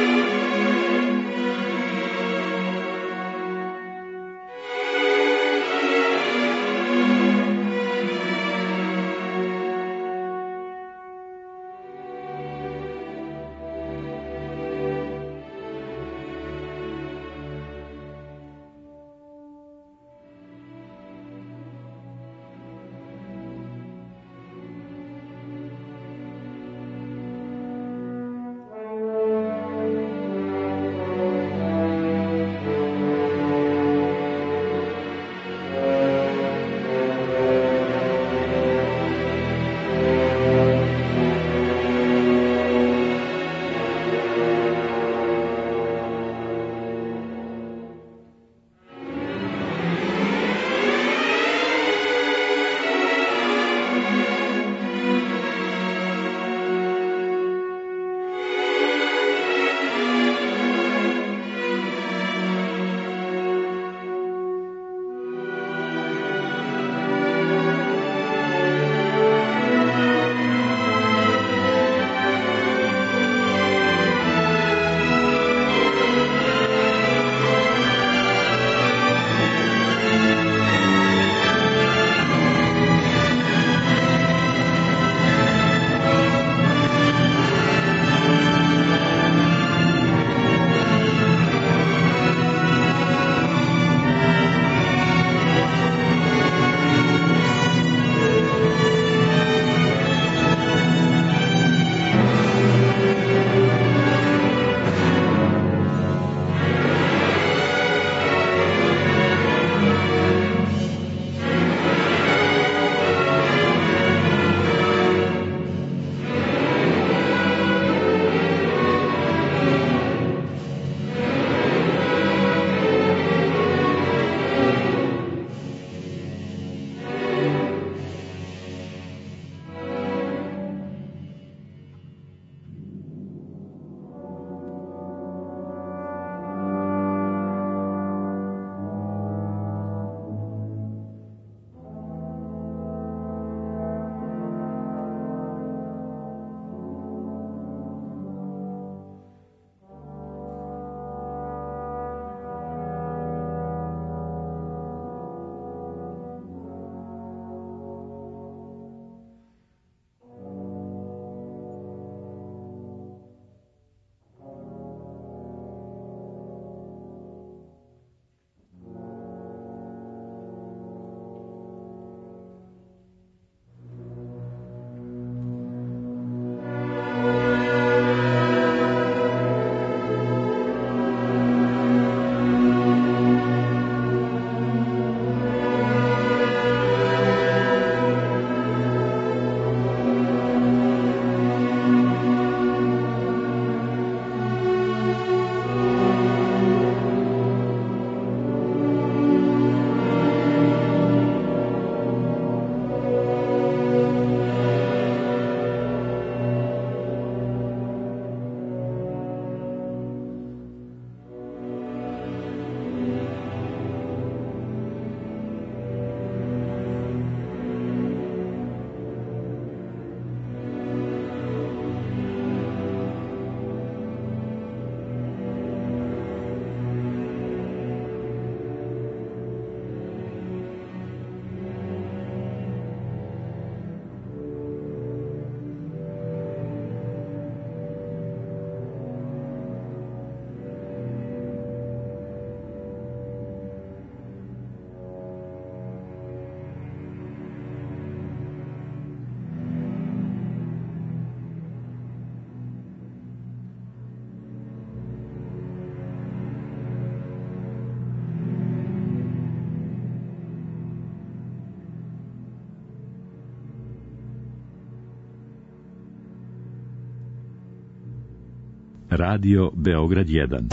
Radio Beograd 1.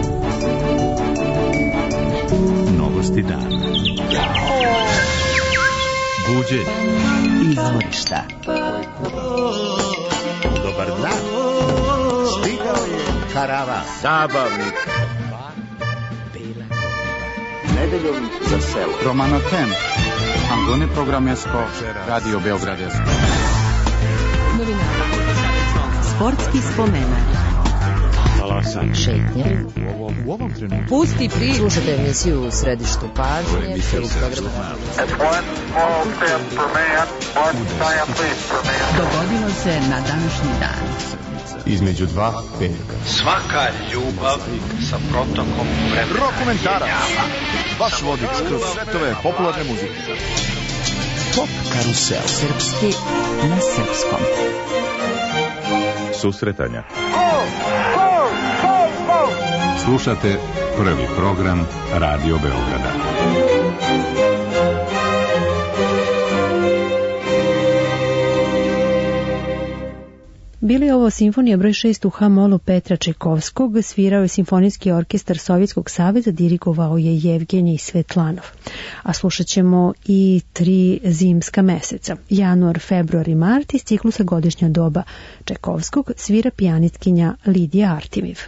Novosti dana. Buđenje. Izvorišta. Dobar dan. Stigao je karavan. Zabavnik. Nedeljom za selo. Romanotem. Angone programesko. Radio Beograd 1. Novinari. Sportski spomenak. Talasan. Šetnje. U ovom trenutku. Pusti pri. Slušajte emisiju u središtu pažnje. Dogodilo se na današnji dan. Između dva petka. Svaka ljubav sa protokom vremena. Rokomentara. Vaš vodič kroz svetove popularne muzike. Pop karusel. Srpski na srpskom. Susretanja. Slušate prvi program Radio Beograda. Bili ovo simfonija broj 6 u H-molu Petra Čajkovskog, svirao je Simfonijski orkestar Sovjetskog saveza, dirigovao je Jevgenij Svetlanov. A slušat ćemo i 3 zimska meseca, januar, februar i mart, iz ciklusa Godišnja doba Čajkovskog, svira pijanistkinja Lidija Artimiv.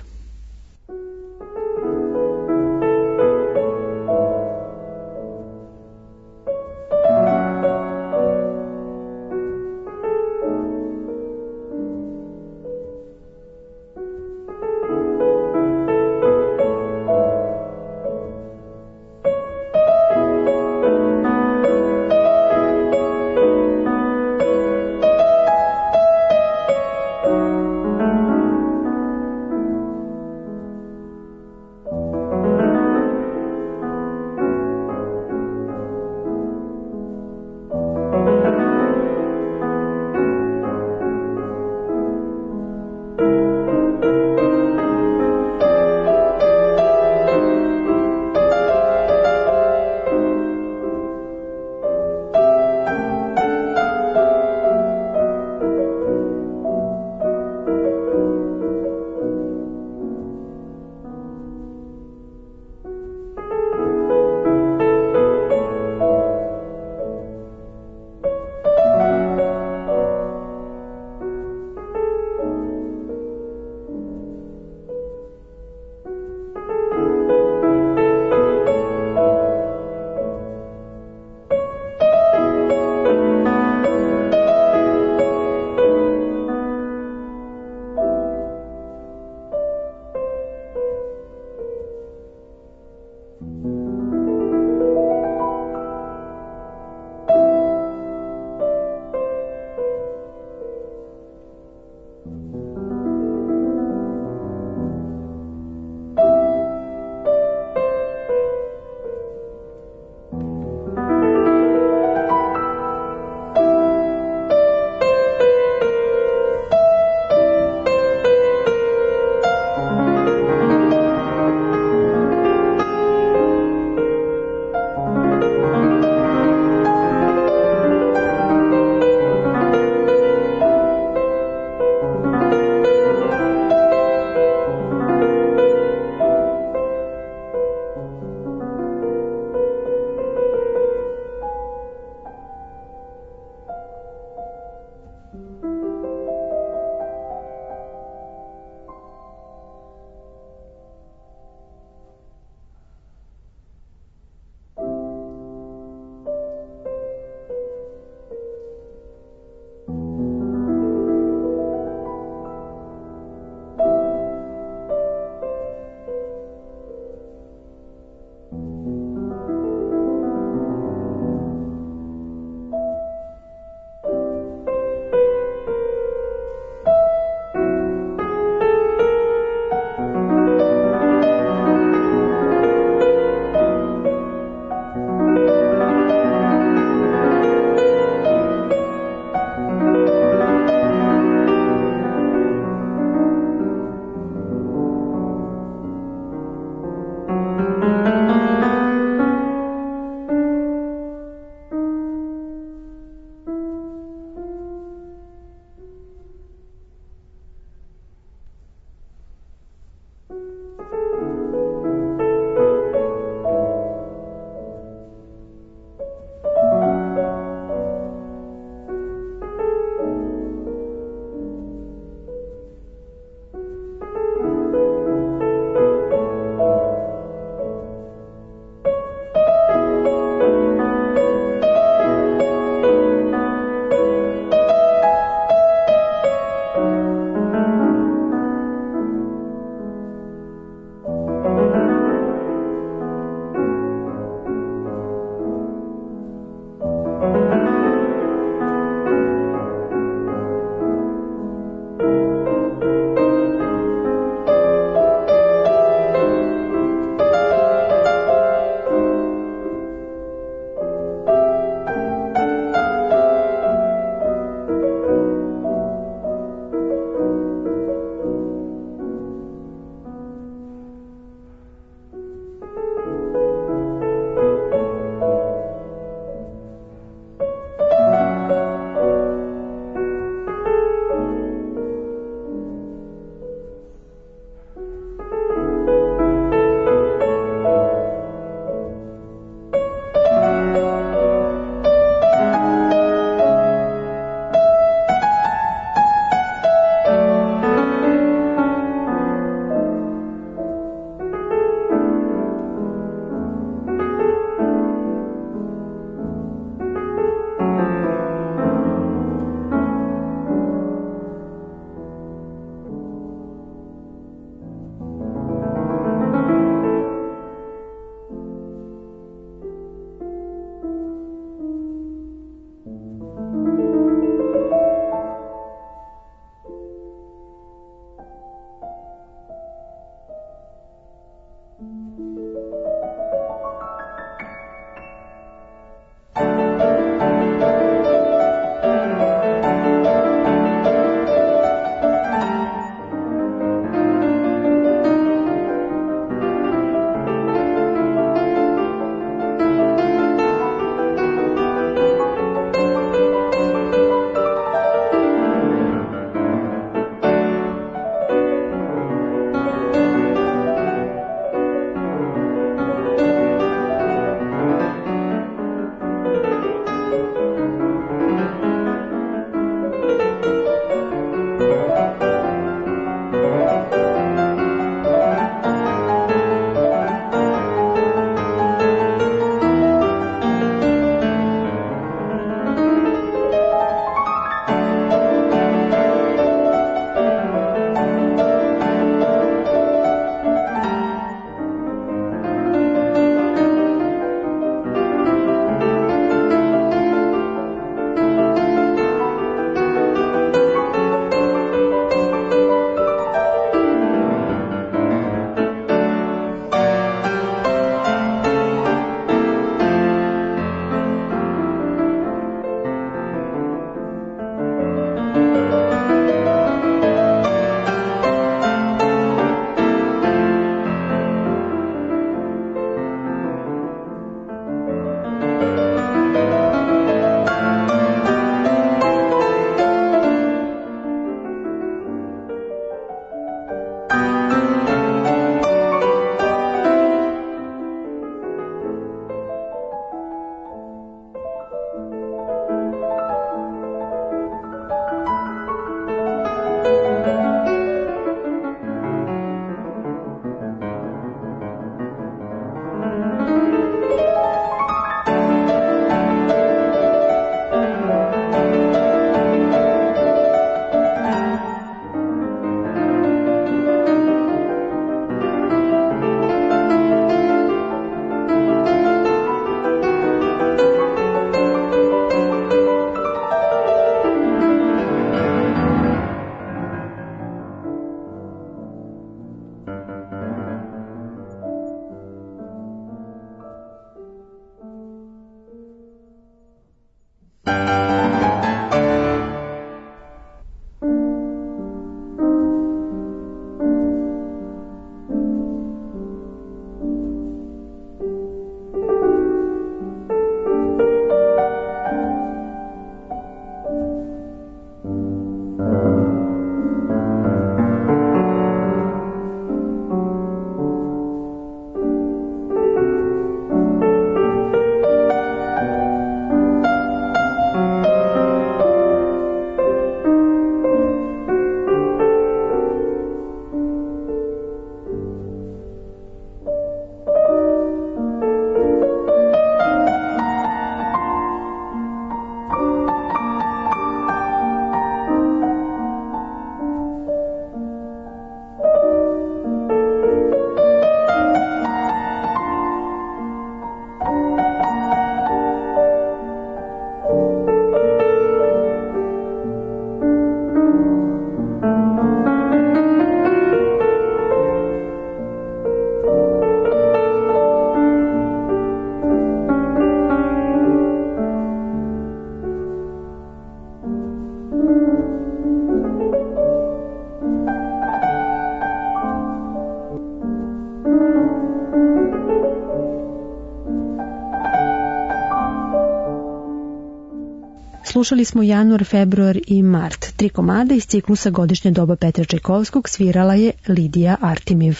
Slušali smo Januar, februar i mart. 3 komada iz ciklusa Godišnja doba Petra Čajkovskog, svirala je Lidija Artimiv.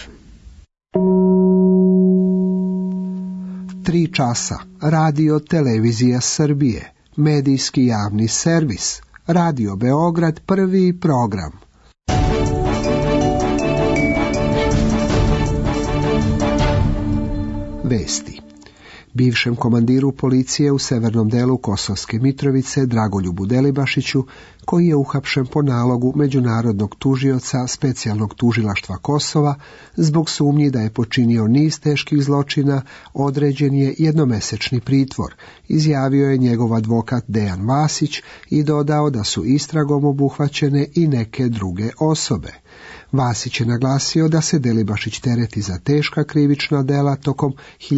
3 časa. Radio Televizija Srbije. Medijski javni servis. Radio Beograd, prvi program. Vesti. Bivšem komandiru policije u severnom delu Kosovske Mitrovice, Dragoljubu Delibašiću, koji je uhapšen po nalogu međunarodnog tužioca specijalnog tužilaštva Kosova, zbog sumnji da je počinio niz teških zločina, određen je jednomesečni pritvor, izjavio je njegov advokat Dejan Vasić i dodao da su istragom obuhvaćene i neke druge osobe. Vasić je naglasio da se Delibašić tereti za teška krivična dela tokom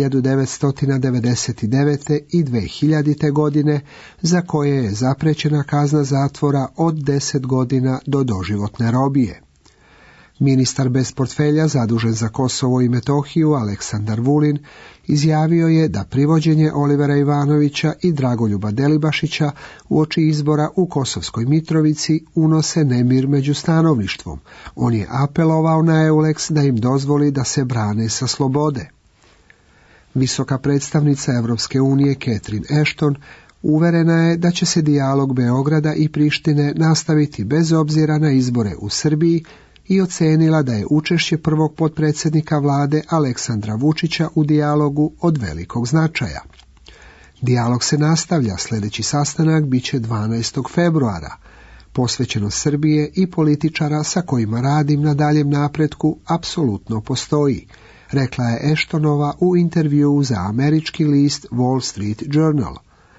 1999. i 2000. godine, za koje je zaprećena kazna zatvora od 10 godina do doživotne robije. Ministar bez portfelja zadužen za Kosovo i Metohiju, Aleksandar Vulin, izjavio je da privođenje Olivera Ivanovića i Dragoljuba Delibašića uoči izbora u Kosovskoj Mitrovici unose nemir među stanovništvom. On je apelovao na EULEX da im dozvoli da se brane sa slobode. Visoka predstavnica Evropske unije Catherine Ashton uverena je da će se dijalog Beograda i Prištine nastaviti bez obzira na izbore u Srbiji i ocenila da je učešće prvog potpredsjednika vlade Aleksandra Vučića u dijalogu od velikog značaja. Dijalog se nastavlja, sljedeći sastanak biće 12. februara. Posvećenost Srbije i političara sa kojima radim na daljem napretku apsolutno postoji, rekla je Ashtonova u intervjuu za američki list Wall Street Journal.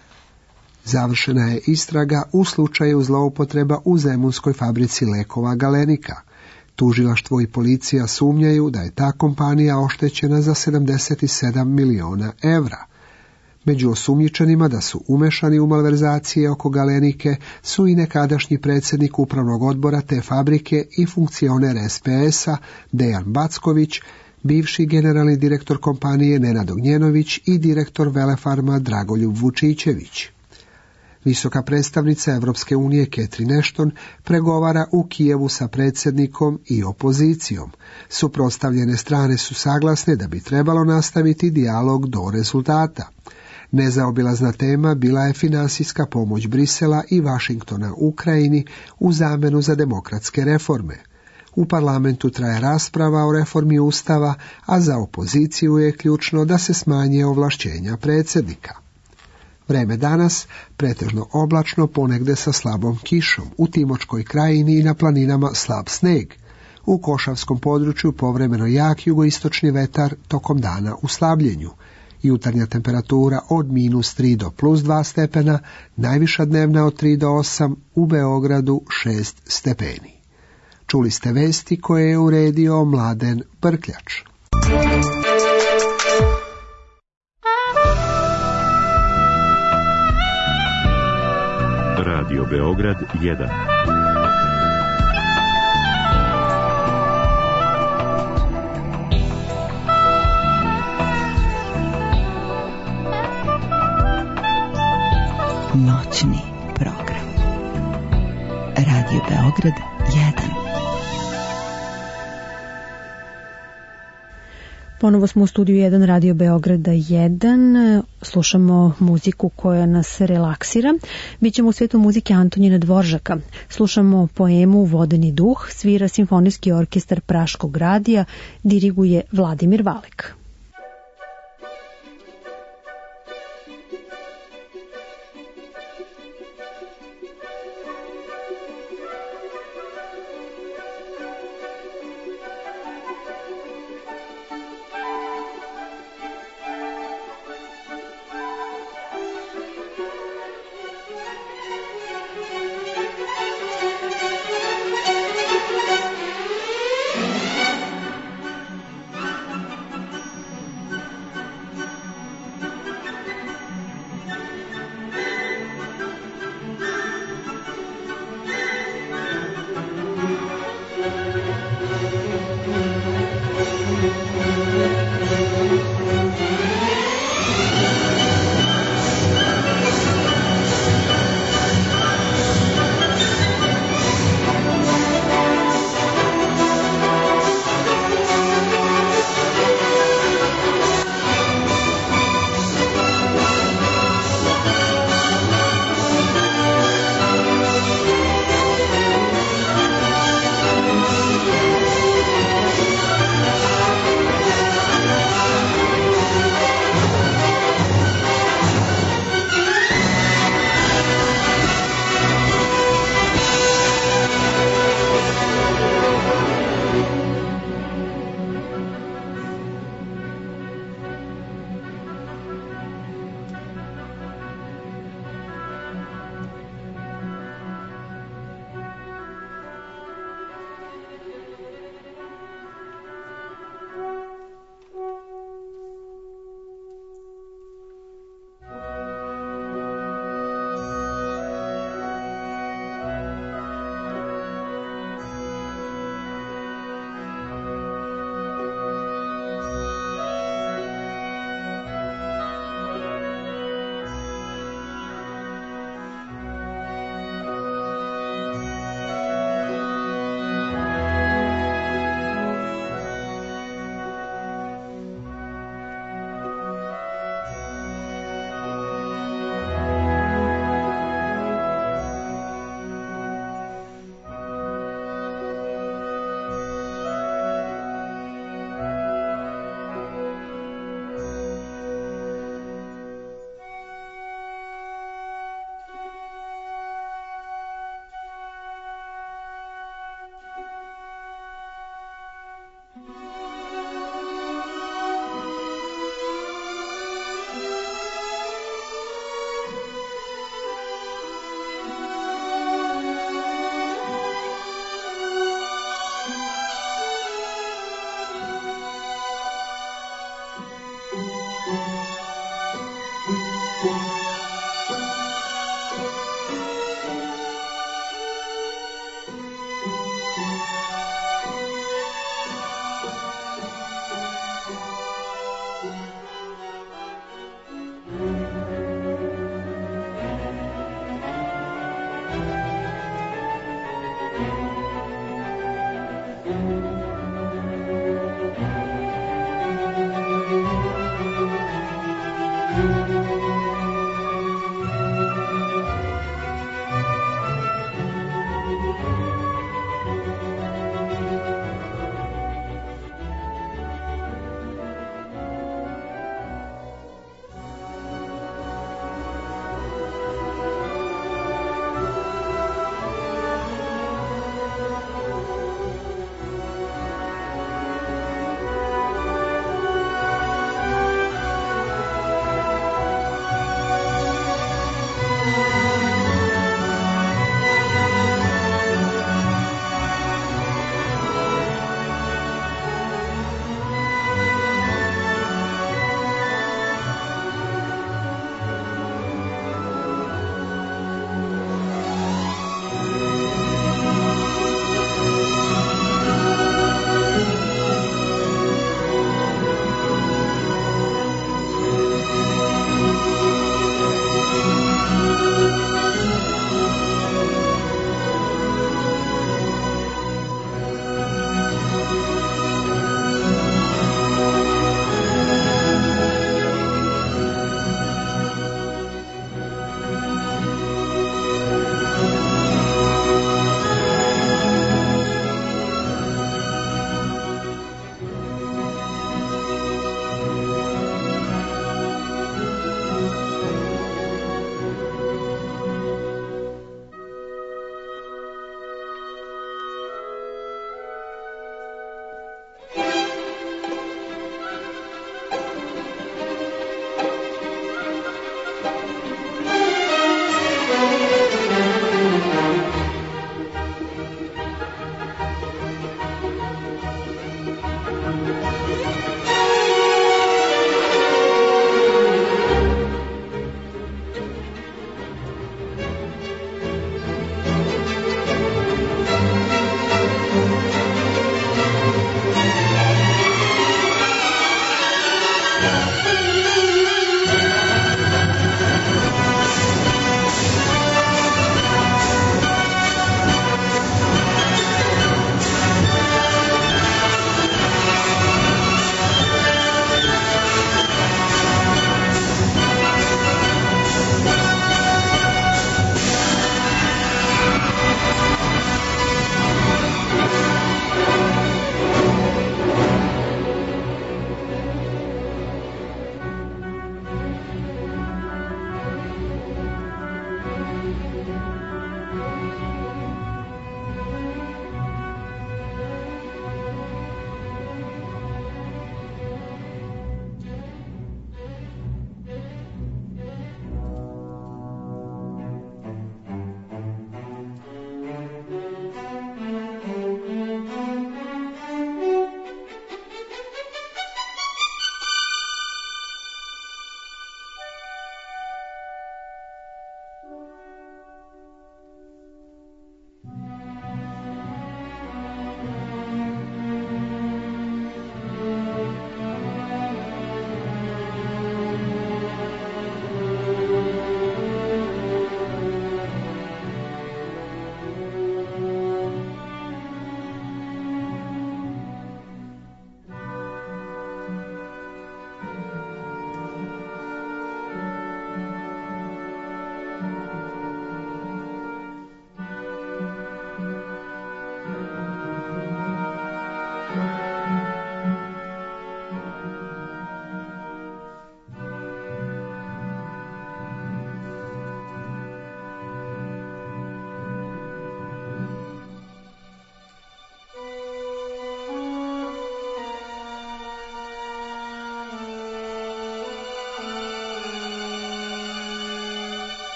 Završena je istraga u slučaju zloupotreba u zemunskoj fabrici lekova Galenika. Tužilaštvo i policija sumnjaju da je ta kompanija oštećena za 77 miliona evra. Među osumnjičenima da su umešani u malverzacije oko Galenike su i nekadašnji predsjednik upravnog odbora te fabrike i funkcioner SPS-a Dejan Backović, bivši generalni direktor kompanije Nenad Ognjenović i direktor Velefarma Dragoljub Vučićević. Visoka predstavnica Evropske unije Catherine Ashton pregovara u Kijevu sa predsjednikom i opozicijom. Suprotstavljene strane su saglasne da bi trebalo nastaviti dijalog do rezultata. Nezaobilazna tema bila je finansijska pomoć Brisela i Vašingtona Ukrajini u zamjenu za demokratske reforme. U parlamentu traje rasprava o reformi Ustava, a za opoziciju je ključno da se smanje ovlašćenja predsjednika. Vreme danas pretežno oblačno, ponegde sa slabom kišom, u Timočkoj krajini i na planinama slab sneg. U Košavskom području povremeno jak jugoistočni vetar, tokom dana u slabljenju. Jutarnja temperatura od -3 do +2 stepena, najviša dnevna od 3 do 8, u Beogradu 6 stepeni. Čuli ste vesti koje je uredio Mladen Brkljač. Radio Beograd 1. Noćni program. Radio Beograd 1. Ponovo smo u studiju 1 Radio Beograda 1, slušamo muziku koja nas relaksira. Bićemo u svijetu muzike Antonina Dvoržaka. Slušamo poemu Vodeni duh, svira Simfonijski orkestar Praškog radija, diriguje Vladimir Valek.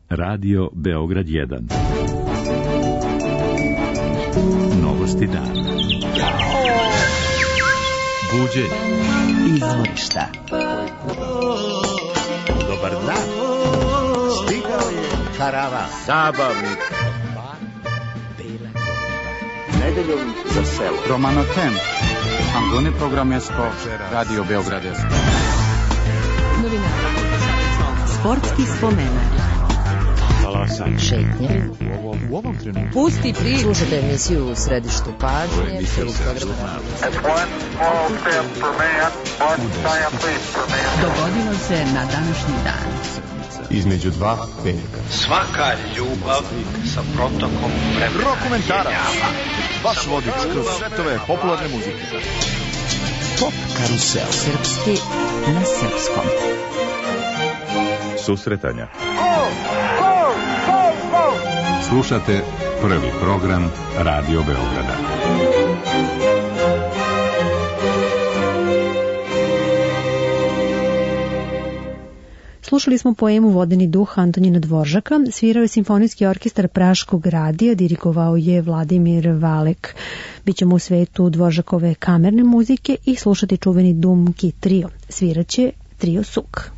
Radio Beograd 1. Novosti dana. Buđenje. Izvorišta. Dobar dan. Stigao je karava. Zabavnik. Nedeljom za selo. Romano Tem. Angone programesko. Radio Beograd 1. Novina. Sportski spomenak. Šetnje. U ovom trenutku. Pusti priču. Slušajte emisiju u središtu pažnje. Dogodilo se na današnji dan. Između dva petka. Svaka ljubav sa protokom vremena. Rokomentarac. Vaš vodič kroz svetove popularne muzike. Pop karusel. Srpski na srpskom. Susretanja. Slušate prvi program Radio Beograda. Slušali smo poemu Vodeni duh Antonina Dvoržaka, svirao je Simfonijski orkestar Praškog radija, dirigovao je Vladimir Valek. Bićemo u svetu Dvoržakove kamerne muzike i slušati čuveni Dumki trio. Sviraće trio Suk.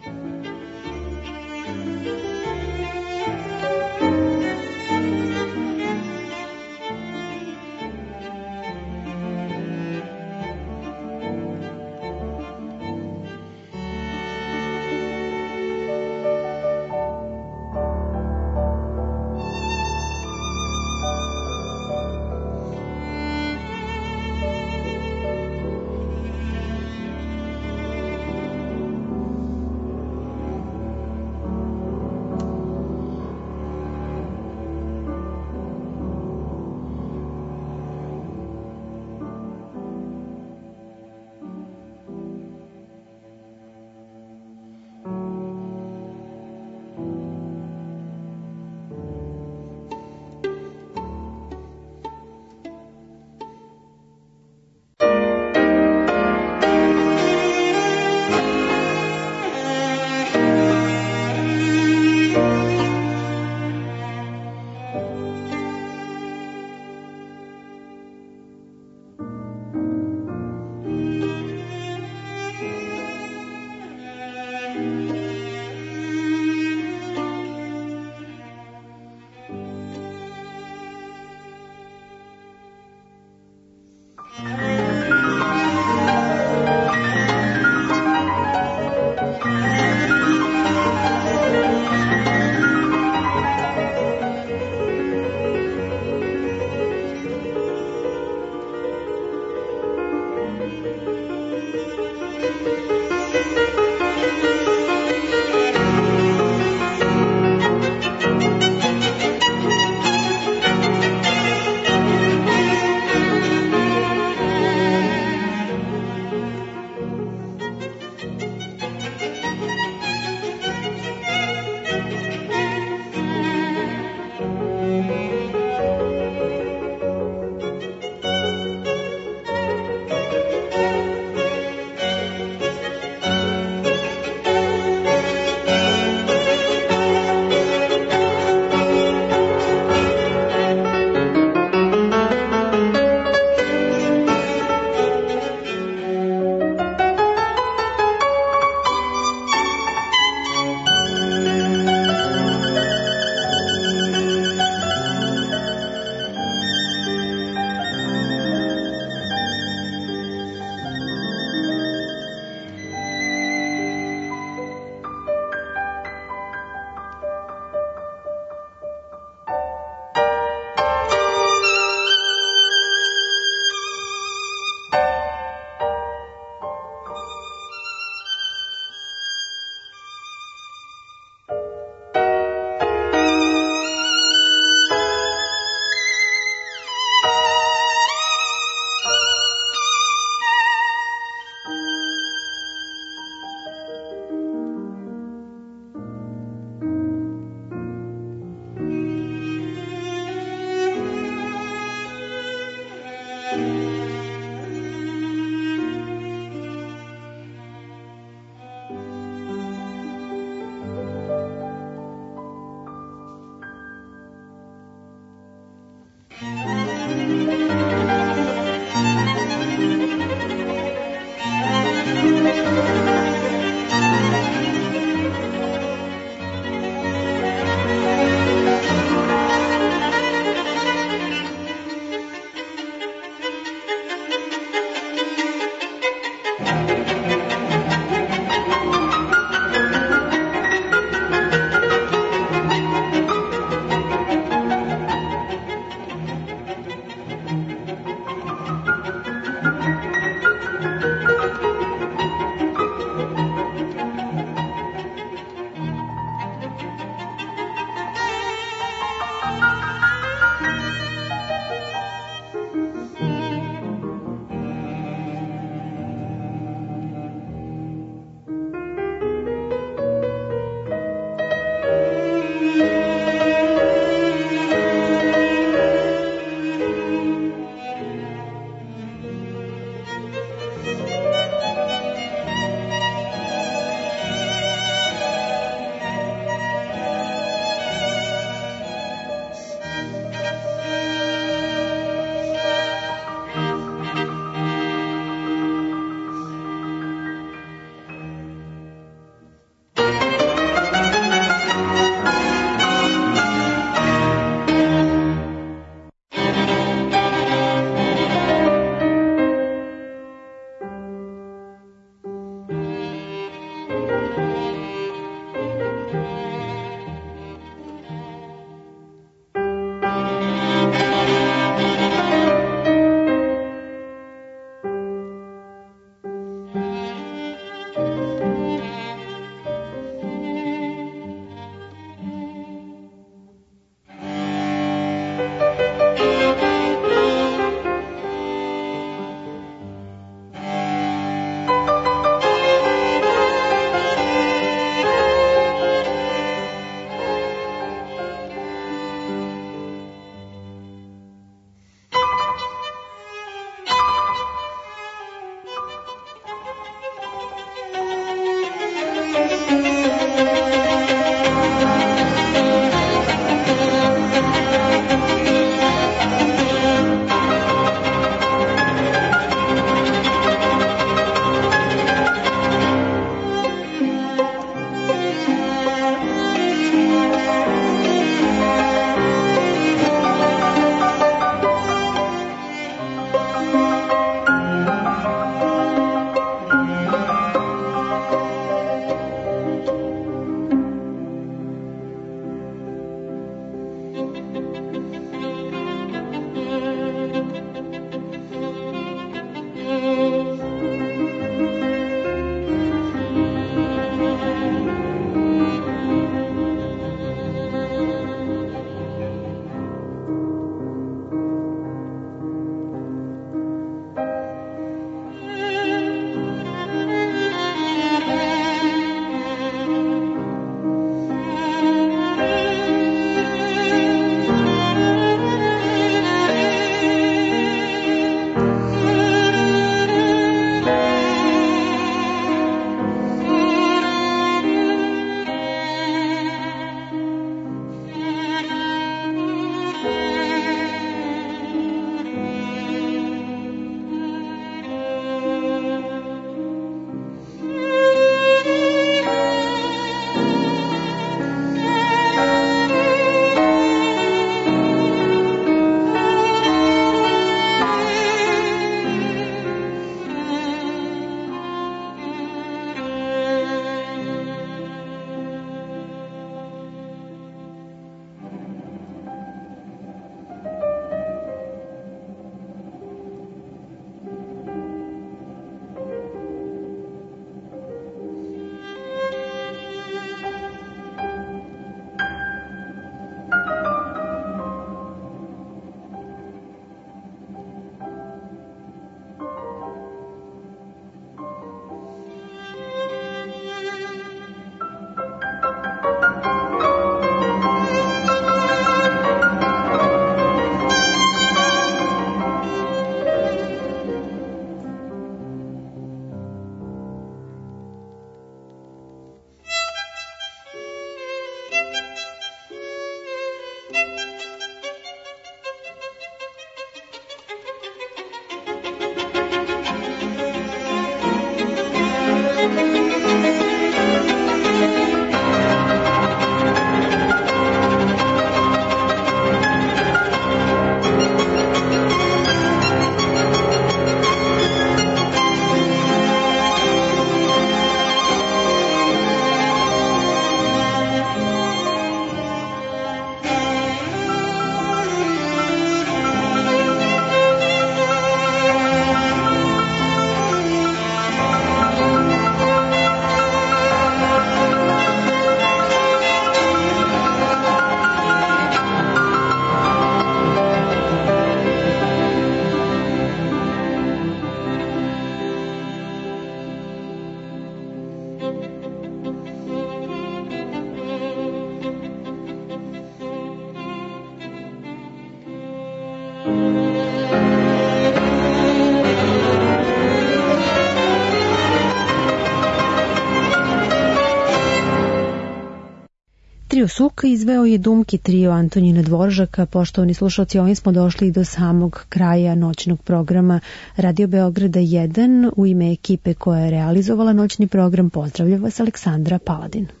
Trio Suk izveo je Dumki trio Antonina Dvoržaka. Poštovani slušalci, ovim smo došli do samog kraja noćnog programa Radio Beograda 1. U ime ekipe koja je realizovala noćni program pozdravlja vas Aleksandra Paladin.